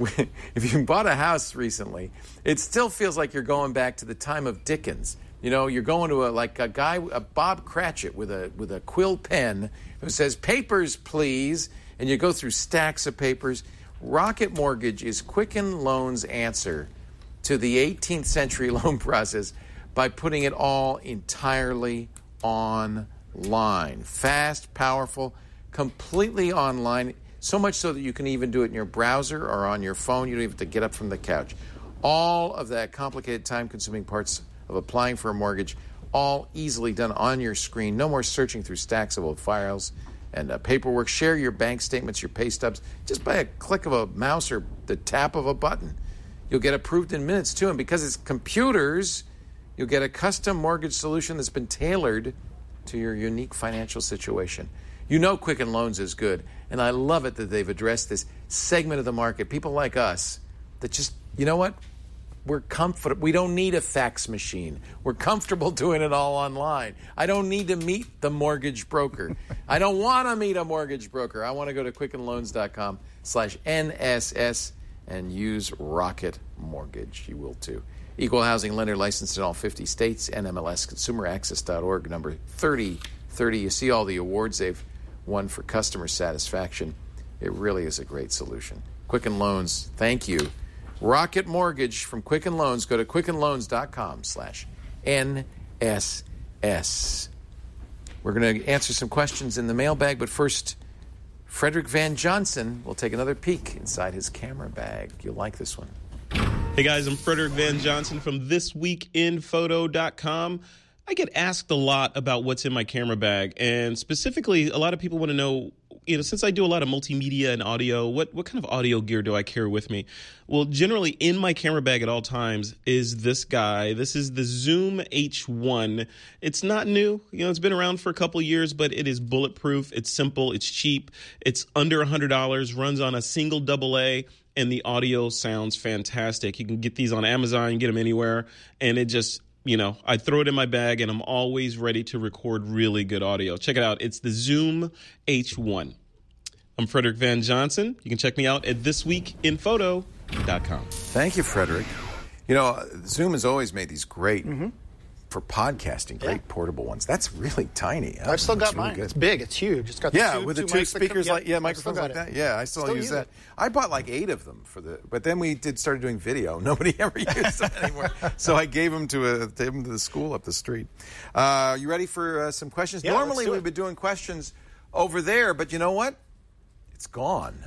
if you bought a house recently, it still feels like you're going back to the time of Dickens. You know, you're going to a like a guy, a Bob Cratchit with a with a quill pen who says, "Papers, please," and you go through stacks of papers. Rocket Mortgage is Quicken Loan's answer to the eighteenth century loan process by putting it all entirely online. Fast, powerful, completely online. So much so that you can even do it in your browser or on your phone. You don't even have to get up from the couch. All of that complicated, time-consuming parts of applying for a mortgage all easily done on your screen. No more searching through stacks of old files and uh, paperwork. Share your bank statements, your pay stubs, just by a click of a mouse or the tap of a button. You'll get approved in minutes, too. And because it's computers, you'll get a custom mortgage solution that's been tailored to your unique financial situation. You know Quicken Loans is good, and I love it that they've addressed this segment of the market, people like us, that just, you know what? We're comfortable. We don't need a fax machine. We're comfortable doing it all online. I don't need to meet the mortgage broker. I don't want to meet a mortgage broker. I want to go to quickenloans.com slash NSS and use Rocket Mortgage. You will too. Equal housing lender licensed in all fifty states. N M L S consumer access dot org, number thirty thirty. You see all the awards they've won for customer satisfaction. It really is a great solution. Quicken Loans, thank you. Rocket Mortgage from Quicken Loans. Go to quickenloans.com slash NSS. We're going to answer some questions in the mailbag, but first, Frederick Van Johnson will take another peek inside his camera bag. You'll like this one.
Hey guys, I'm Frederick Van Johnson from this week in photo dot com. I get asked a lot about what's in my camera bag, and specifically, a lot of people want to know, you know, since I do a lot of multimedia and audio, what, what kind of audio gear do I carry with me? Well, generally in my camera bag at all times is this guy. This is the Zoom H one. It's not new. You know, it's been around for a couple of years, but it is bulletproof. It's simple. It's cheap. It's under one hundred dollars, runs on a single double A, and the audio sounds fantastic. You can get these on Amazon, you can get them anywhere, and it just... You know, I throw it in my bag, and I'm always ready to record really good audio. Check it out. It's the Zoom H one. I'm Frederick Van Johnson. You can check me out at this week in photo dot com.
Thank you, Frederick. You know, Zoom has always made these great, mm-hmm. for podcasting, great yeah. portable ones. That's really tiny.
I've still got mine. Really it's big. It's huge. It's got the
yeah,
two,
with the
two,
two speakers, like yeah, microphones like that. Yeah, I still, still use, use that. It. I bought like eight of them for the, but then we did started doing video. Nobody ever used them anymore, so I gave them to a gave them to the school up the street. Uh, you ready for uh, some questions?
Yeah,
Normally we've
it.
been doing questions over there, but you know what? It's gone.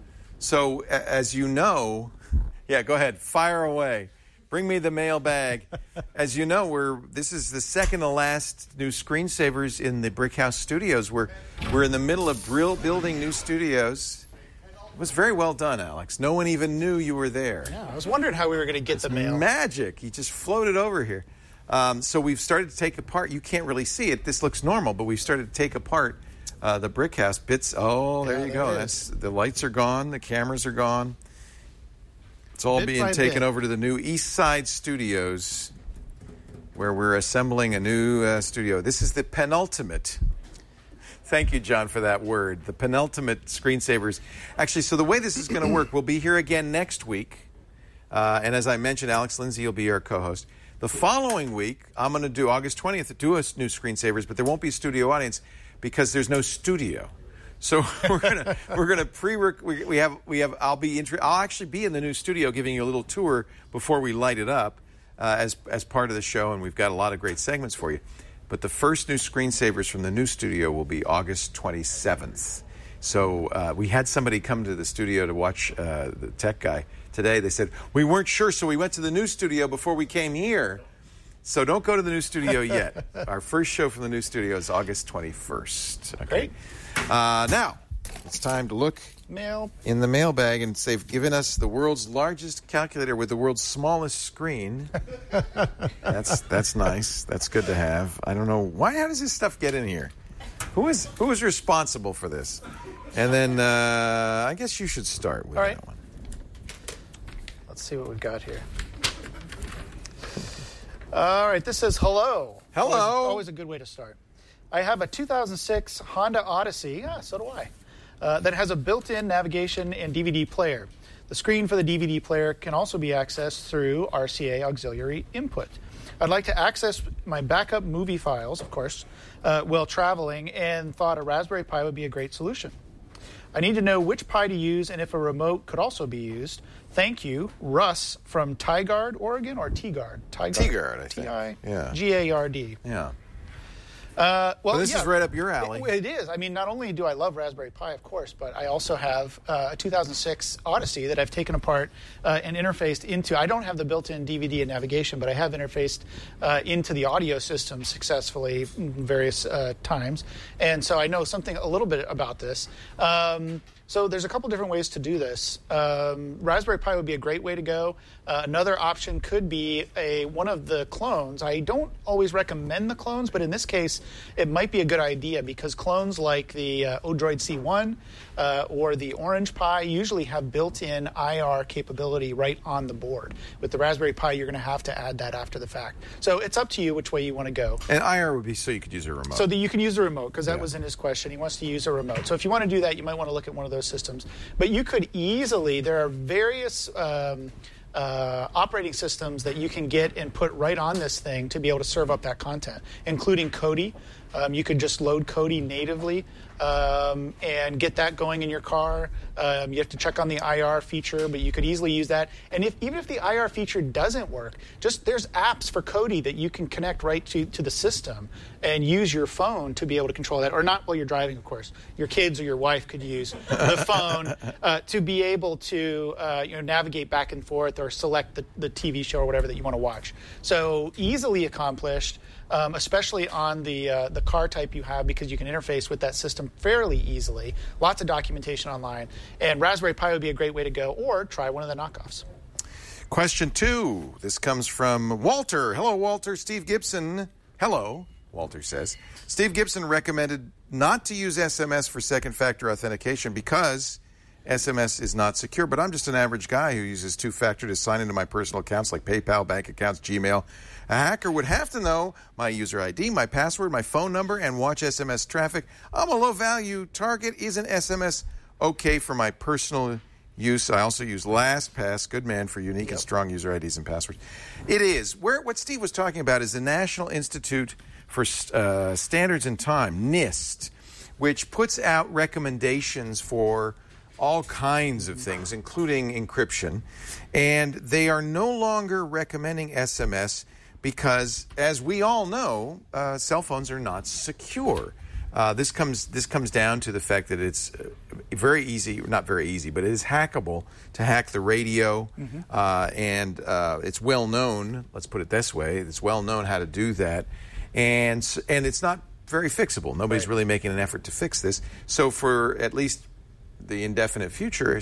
So a- as you know, yeah, go ahead, fire away. Bring me the mailbag. As you know, we're this is the second to last new screensavers in the Brick House Studios. We're we're in the middle of brill building new studios. It was very well done, Alex. No one even knew you were there.
Yeah, I was wondering how we were going to get
it's
the mail.
Magic. He just floated over here. Um, so we've started to take apart. You can't really see it. This looks normal, but we've started to take apart uh, the Brick House bits. Oh, there
yeah,
you
there
go. That's the lights are gone. The cameras are gone. It's all
bit
being taken
bit.
over to the new East Side Studios, where we're assembling a new uh, studio. This is the penultimate. Thank you, John, for that word. The penultimate screensavers. Actually, so the way this is going to work, we'll be here again next week. Uh, and as I mentioned, Alex Lindsay will be our co-host. The following week, I'm going to do August twentieth, do a new screensavers, but there won't be a studio audience because there's no studio. So we're gonna we're gonna pre we, we have we have I'll be intri- I'll actually be in the new studio giving you a little tour before we light it up uh, as as part of the show, and we've got a lot of great segments for you. But the first new screensavers from the new studio will be August twenty-seventh. So uh, we had somebody come to the studio to watch uh, the tech guy today. They said we weren't sure, so we went to the new studio before we came here. So don't go to the new studio yet. Our first show from the new studio is August twenty-first. Okay.
Great.
Uh, now, it's time to look
Mail.
in the mailbag, and they've given us the world's largest calculator with the world's smallest screen. That's that's nice. That's good to have. I don't know why. How does this stuff get in here? Who is who is responsible for this? And then uh, I guess you should start with
All right.
that one.
Let's see what we've got here. All right. This says hello.
Hello.
Always, always a good way to start. I have a two thousand six Honda Odyssey, yeah, so do I, uh, that has a built-in navigation and D V D player. The screen for the D V D player can also be accessed through R C A auxiliary input. I'd like to access my backup movie files, of course, uh, while traveling, and thought a Raspberry Pi would be a great solution. I need to know which Pi to use and if a remote could also be used. Thank you, Russ from Tigard, Oregon, or T-Gard?
Tigard, I think.
T I
Yeah.
G A R D.
Yeah.
Uh, well,
well, this
yeah,
is right up your alley.
It, it is. I mean, not only do I love Raspberry Pi, of course, but I also have uh, a two thousand six Odyssey that I've taken apart uh, and interfaced into. I don't have the built-in D V D and navigation, but I have interfaced uh, into the audio system successfully various uh, times, and so I know something a little bit about this. Um, So there's a couple different ways to do this. Um, Raspberry Pi would be a great way to go. Uh, another option could be a one of the clones. I don't always recommend the clones, but in this case, it might be a good idea because clones like the uh, Odroid C one uh, or the Orange Pi usually have built-in I R capability right on the board. With the Raspberry Pi, you're going to have to add that after the fact. So it's up to you which way you want to go.
And I R would be so you could use a remote.
So that you can use a remote, because that
Yeah.
was in his question. He wants to use a remote. So if you want to do that, you might want to look at one of those systems. But you could easily, there are various um, uh, operating systems that you can get and put right on this thing to be able to serve up that content, including Kodi. Um, you could just load Kodi natively um, and get that going in your car. Um, you have to check on the I R feature, but you could easily use that. And if even if the I R feature doesn't work, just there's apps for Kodi that you can connect right to, to the system and use your phone to be able to control that. Or not while you're driving, of course. Your kids or your wife could use the phone uh, to be able to uh, you know, navigate back and forth or select the, the T V show or whatever that you want to watch. So easily accomplished. Um, especially on the uh, the car type you have, because you can interface with that system fairly easily. Lots of documentation online. And Raspberry Pi would be a great way to go, or try one of the knockoffs.
Question two. This comes from Walter. Hello, Walter. Steve Gibson. Hello, Walter says. Steve Gibson recommended not to use S M S for second factor authentication because S M S is not secure. But I'm just an average guy who uses two-factor to sign into my personal accounts like PayPal, bank accounts, Gmail. A hacker would have to know my user I D, my password, my phone number, and watch S M S traffic. I'm a low-value target. Isn't S M S okay for my personal use? I also use LastPass, good man, for unique yep. and strong user I Ds and passwords. It is. Where what Steve was talking about is the National Institute for uh, Standards and Time, NIST, which puts out recommendations for all kinds of things, including encryption. And they are no longer recommending S M S because, as we all know, uh, cell phones are not secure. Uh, this comes this comes down to the fact that it's uh, very easy, not very easy, but it is hackable to hack the radio, mm-hmm. uh, and uh, it's well known. Let's put it this way: it's well known how to do that, and and it's not very fixable. Nobody's right. really making an effort to fix this. So for at least the indefinite future,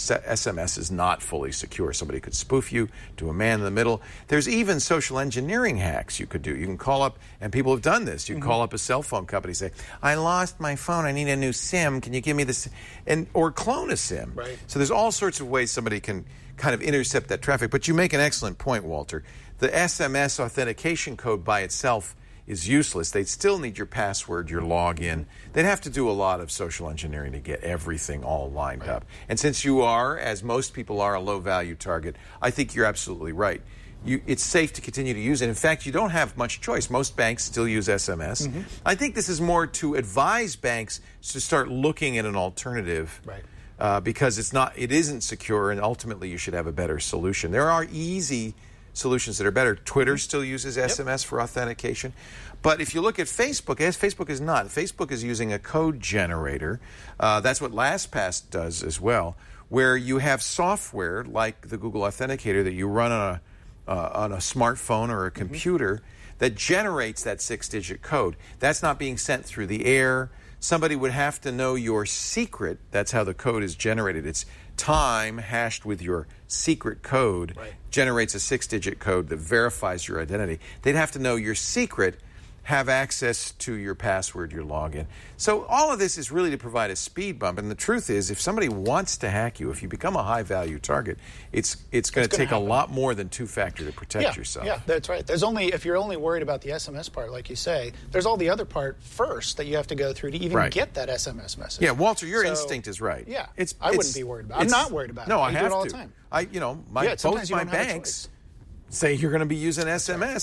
S M S is not fully secure. Somebody could spoof you, do a man in the middle. There's even social engineering hacks you could do. You can call up, and people have done this. You can mm-hmm. call up a cell phone company, say, I lost my phone, I need a new SIM, can you give me this? And or clone a SIM.
Right.
So there's all sorts of ways somebody can kind of intercept that traffic. But you make an excellent point, Walter. The S M S authentication code by itself is useless. They'd still need your password, your login. They'd have to do a lot of social engineering to get everything all lined right. up. And since you are, as most people are, a low-value target, I think you're absolutely right. You, it's safe to continue to use it. In fact, you don't have much choice. Most banks still use S M S. Mm-hmm. I think this is more to advise banks to start looking at an alternative.
Right.
Uh, because it's not, it isn't secure, and ultimately you should have a better solution. There are easy solutions that are better. Twitter still uses S M S yep. for authentication. But if you look at Facebook, as Facebook is not. Facebook is using a code generator. Uh, that's what LastPass does as well, where you have software like the Google Authenticator that you run on a, uh, on a smartphone or a computer mm-hmm. that generates that six-digit code. That's not being sent through the air. Somebody would have to know your secret. That's how the code is generated. It's time hashed with your secret code right. generates a six-digit code that verifies your identity. They'd have to know your secret, have access to your password, your login. So all of this is really to provide a speed bump. And the truth is, if somebody wants to hack you, if you become a high-value target, it's it's going to take happen. a lot more than two-factor to protect
yeah,
yourself.
Yeah, that's right. There's only if you're only worried about the S M S part, like you say, there's all the other part first that you have to go through to even
right.
get that S M S message.
Yeah, Walter, your
so,
instinct is right.
Yeah,
it's,
I
it's,
wouldn't be worried about it. I'm not worried about
no,
it.
No, I
do
have
it all
to.
the time.
I, you know, my
yeah,
both my
banks
say you're going to be using S M S.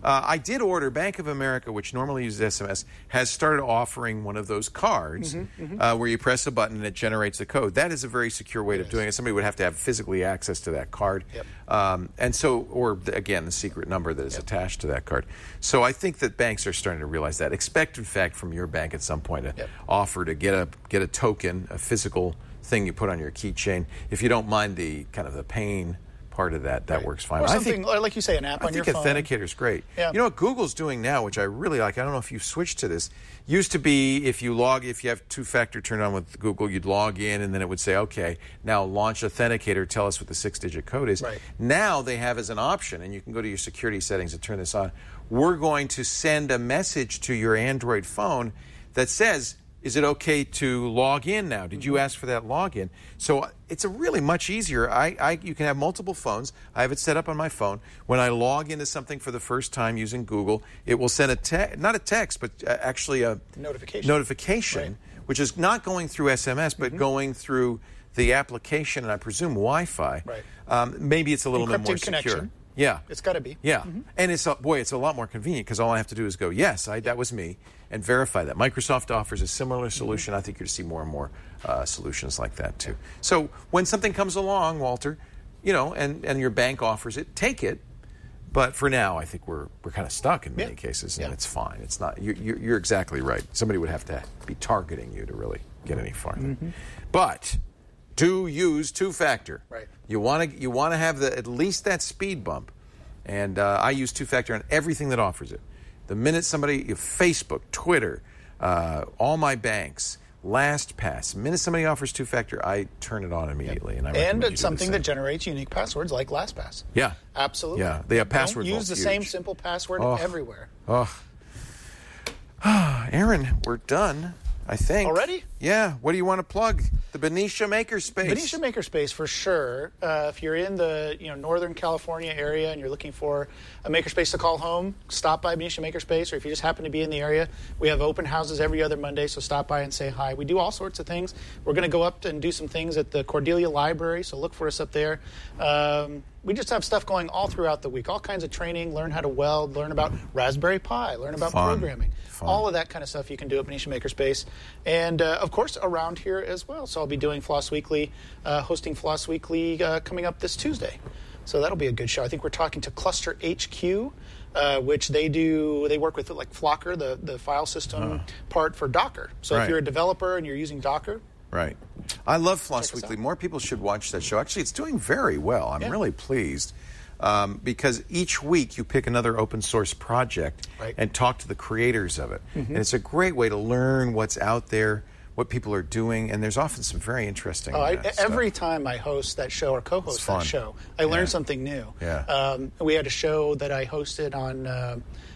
Uh, I did order. Bank of America, which normally uses S M S, has started offering one of those cards
Mm-hmm, mm-hmm.
Uh, where you press a button and it generates a code. That is a very secure way
It
of
is.
doing it. Somebody would have to have physically access to that card.
Yep.
Um, and so, or the, again, the secret number that is
Yep.
attached to that card. So I think that banks are starting to realize that. Expect, in fact, from your bank at some point to
Yep.
offer to get a get a token, a physical thing you put on your keychain. If you don't mind the kind of the pain part of that, that
Right.
works fine.
Or
I
something,
think,
or like you say, an app
I
on your
think
phone.
Authenticator's great.
Yeah.
You know what Google's doing now, which I really like, I don't know if you've switched to this, used to be if you log, if you have two-factor turned on with Google, you'd log in and then it would say, okay, now launch Authenticator, tell us what the six-digit code is.
Right.
Now they have as an option, and you can go to your security settings and turn this on, we're going to send a message to your Android phone that says, is it okay to log in now? Did you ask for that login? So it's a really much easier. I, I, you can have multiple phones. I have it set up on my phone. When I log into something for the first time using Google, it will send a text, not a text, but uh, actually a
Notification.
notification,
Right.
which is not going through S M S, but
Mm-hmm.
going through the application, and I presume Wi-Fi.
Right.
Um, maybe it's a little bit
Encrypted
more secure.
connection.
Yeah.
It's got to be.
Yeah,
Mm-hmm.
and it's a, boy, it's a lot more convenient because all I have to do is go, yes, I, that was me, and verify that. Microsoft offers a similar solution. I think you're going to see more and more uh, solutions like that too. So when something comes along, Walter, you know, and, and your bank offers it, take it. But for now, I think we're we're kind of stuck in many
Yeah.
cases, and
Yeah.
it's fine. It's not. You're, you're, you're exactly right. Somebody would have to be targeting you to really get any farther.
Mm-hmm.
But do use two-factor.
Right.
You want to you want to have the at least that speed bump. And uh, I use two-factor on everything that offers it. The minute somebody, Facebook, Twitter, uh, all my banks, LastPass, the minute somebody offers two-factor, I turn it on immediately. And, I recommend
And
you do
it's
the
something
same.
that generates unique passwords like LastPass.
Yeah.
Absolutely.
Yeah, they have password
Don't
vaults,
use the same
huge.
simple password
Oh.
everywhere.
Oh. Aaron, we're done, I think.
Already?
Yeah. What do you want to plug? The Benicia Makerspace.
Benicia Makerspace for sure. Uh, if you're in the you know Northern California area and you're looking for a makerspace to call home, stop by Benicia Makerspace. Or if you just happen to be in the area, we have open houses every other Monday, so stop by and say hi. We do all sorts of things. We're going to go up and do some things at the Cordelia Library, so look for us up there. Um, we just have stuff going all throughout the week, all kinds of training, learn how to weld, learn about Raspberry Pi, learn about
Fun.
programming.
Fun.
All of that kind of stuff you can do at Benicia Makerspace. And, uh, of course, around here as well. So I'll be doing Floss Weekly, uh, hosting Floss Weekly uh, coming up this Tuesday. So that'll be a good show. I think we're talking to Cluster H Q, uh, which they do, they work with like Flocker, the, the file system part for Docker. So
Right.
if you're a developer and you're using Docker,
Right. I love Floss
Check us
Weekly.
out.
More people should watch that show. Actually, it's doing very well. I'm
Yeah.
really pleased um, because each week you pick another open source project
Right.
and talk to the creators of it.
Mhm.
And it's a great way to learn what's out there, what people are doing, and there's often some very interesting
Oh, I,
uh, stuff.
every time I host that show or co-host
It's fun.
that show, I learn
Yeah.
something new.
Yeah.
Um, we had a show that I hosted on uh,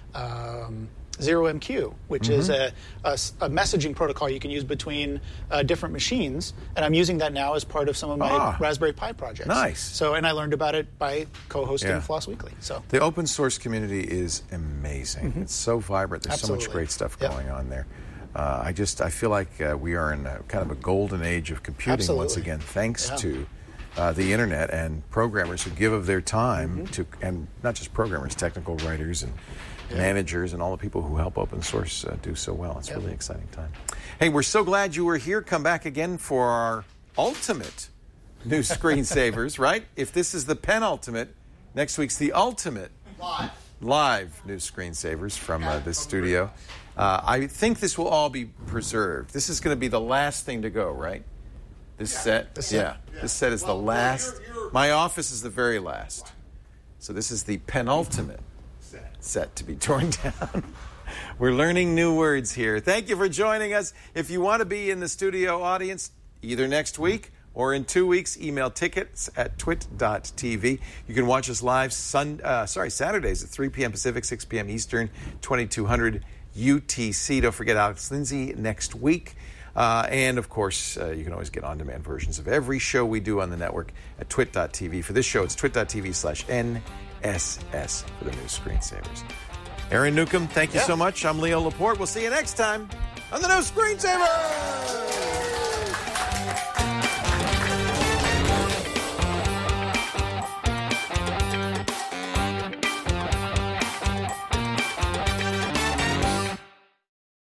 um, Zero M Q, which is a, a s- a messaging protocol you can use between uh, different machines, and I'm using that now as part of some of my
Ah.
Raspberry Pi projects.
Nice.
So, and I learned about it by co-hosting
Yeah.
Floss Weekly. So.
The open source community is amazing. It's so vibrant. There's so much
Absolutely.
great stuff
Yep.
going on there. Uh, I just I feel like uh, we are in a, kind of a golden age of computing once
Absolutely.
again, thanks
Yeah.
to uh, the internet and programmers who give of their time
Mm-hmm.
to, and not just programmers, technical writers and managers and all the people who help open source uh, do so well. It's
Yep.
really exciting time. Hey, we're so glad you were here. Come back again for our ultimate new screensavers, right? If this is the penultimate, next week's the ultimate
Live.
live new screensavers from uh, this studio. Uh, I think this will all be preserved. This is going to be the last thing to go, right? This set?
This
yeah.
set?
This set is the last. My office is the very last. So this is the penultimate set to be torn down. We're learning new words here. Thank you for joining us. If you want to be in the studio audience, either next week or in two weeks, email tickets at twit dot t v. You can watch us live sun, uh, sorry, Saturdays at three p.m. Pacific, six p.m. Eastern, twenty-two hundred U T C. Don't forget Alex Lindsay next week. Uh, and, of course, uh, you can always get on-demand versions of every show we do on the network at twit dot t v. For this show, it's twit dot t v slash N S S for the new screensavers. Aaron Newcomb, thank you
Yeah.
so much. I'm Leo Laporte. We'll see you next time on the new Screensaver!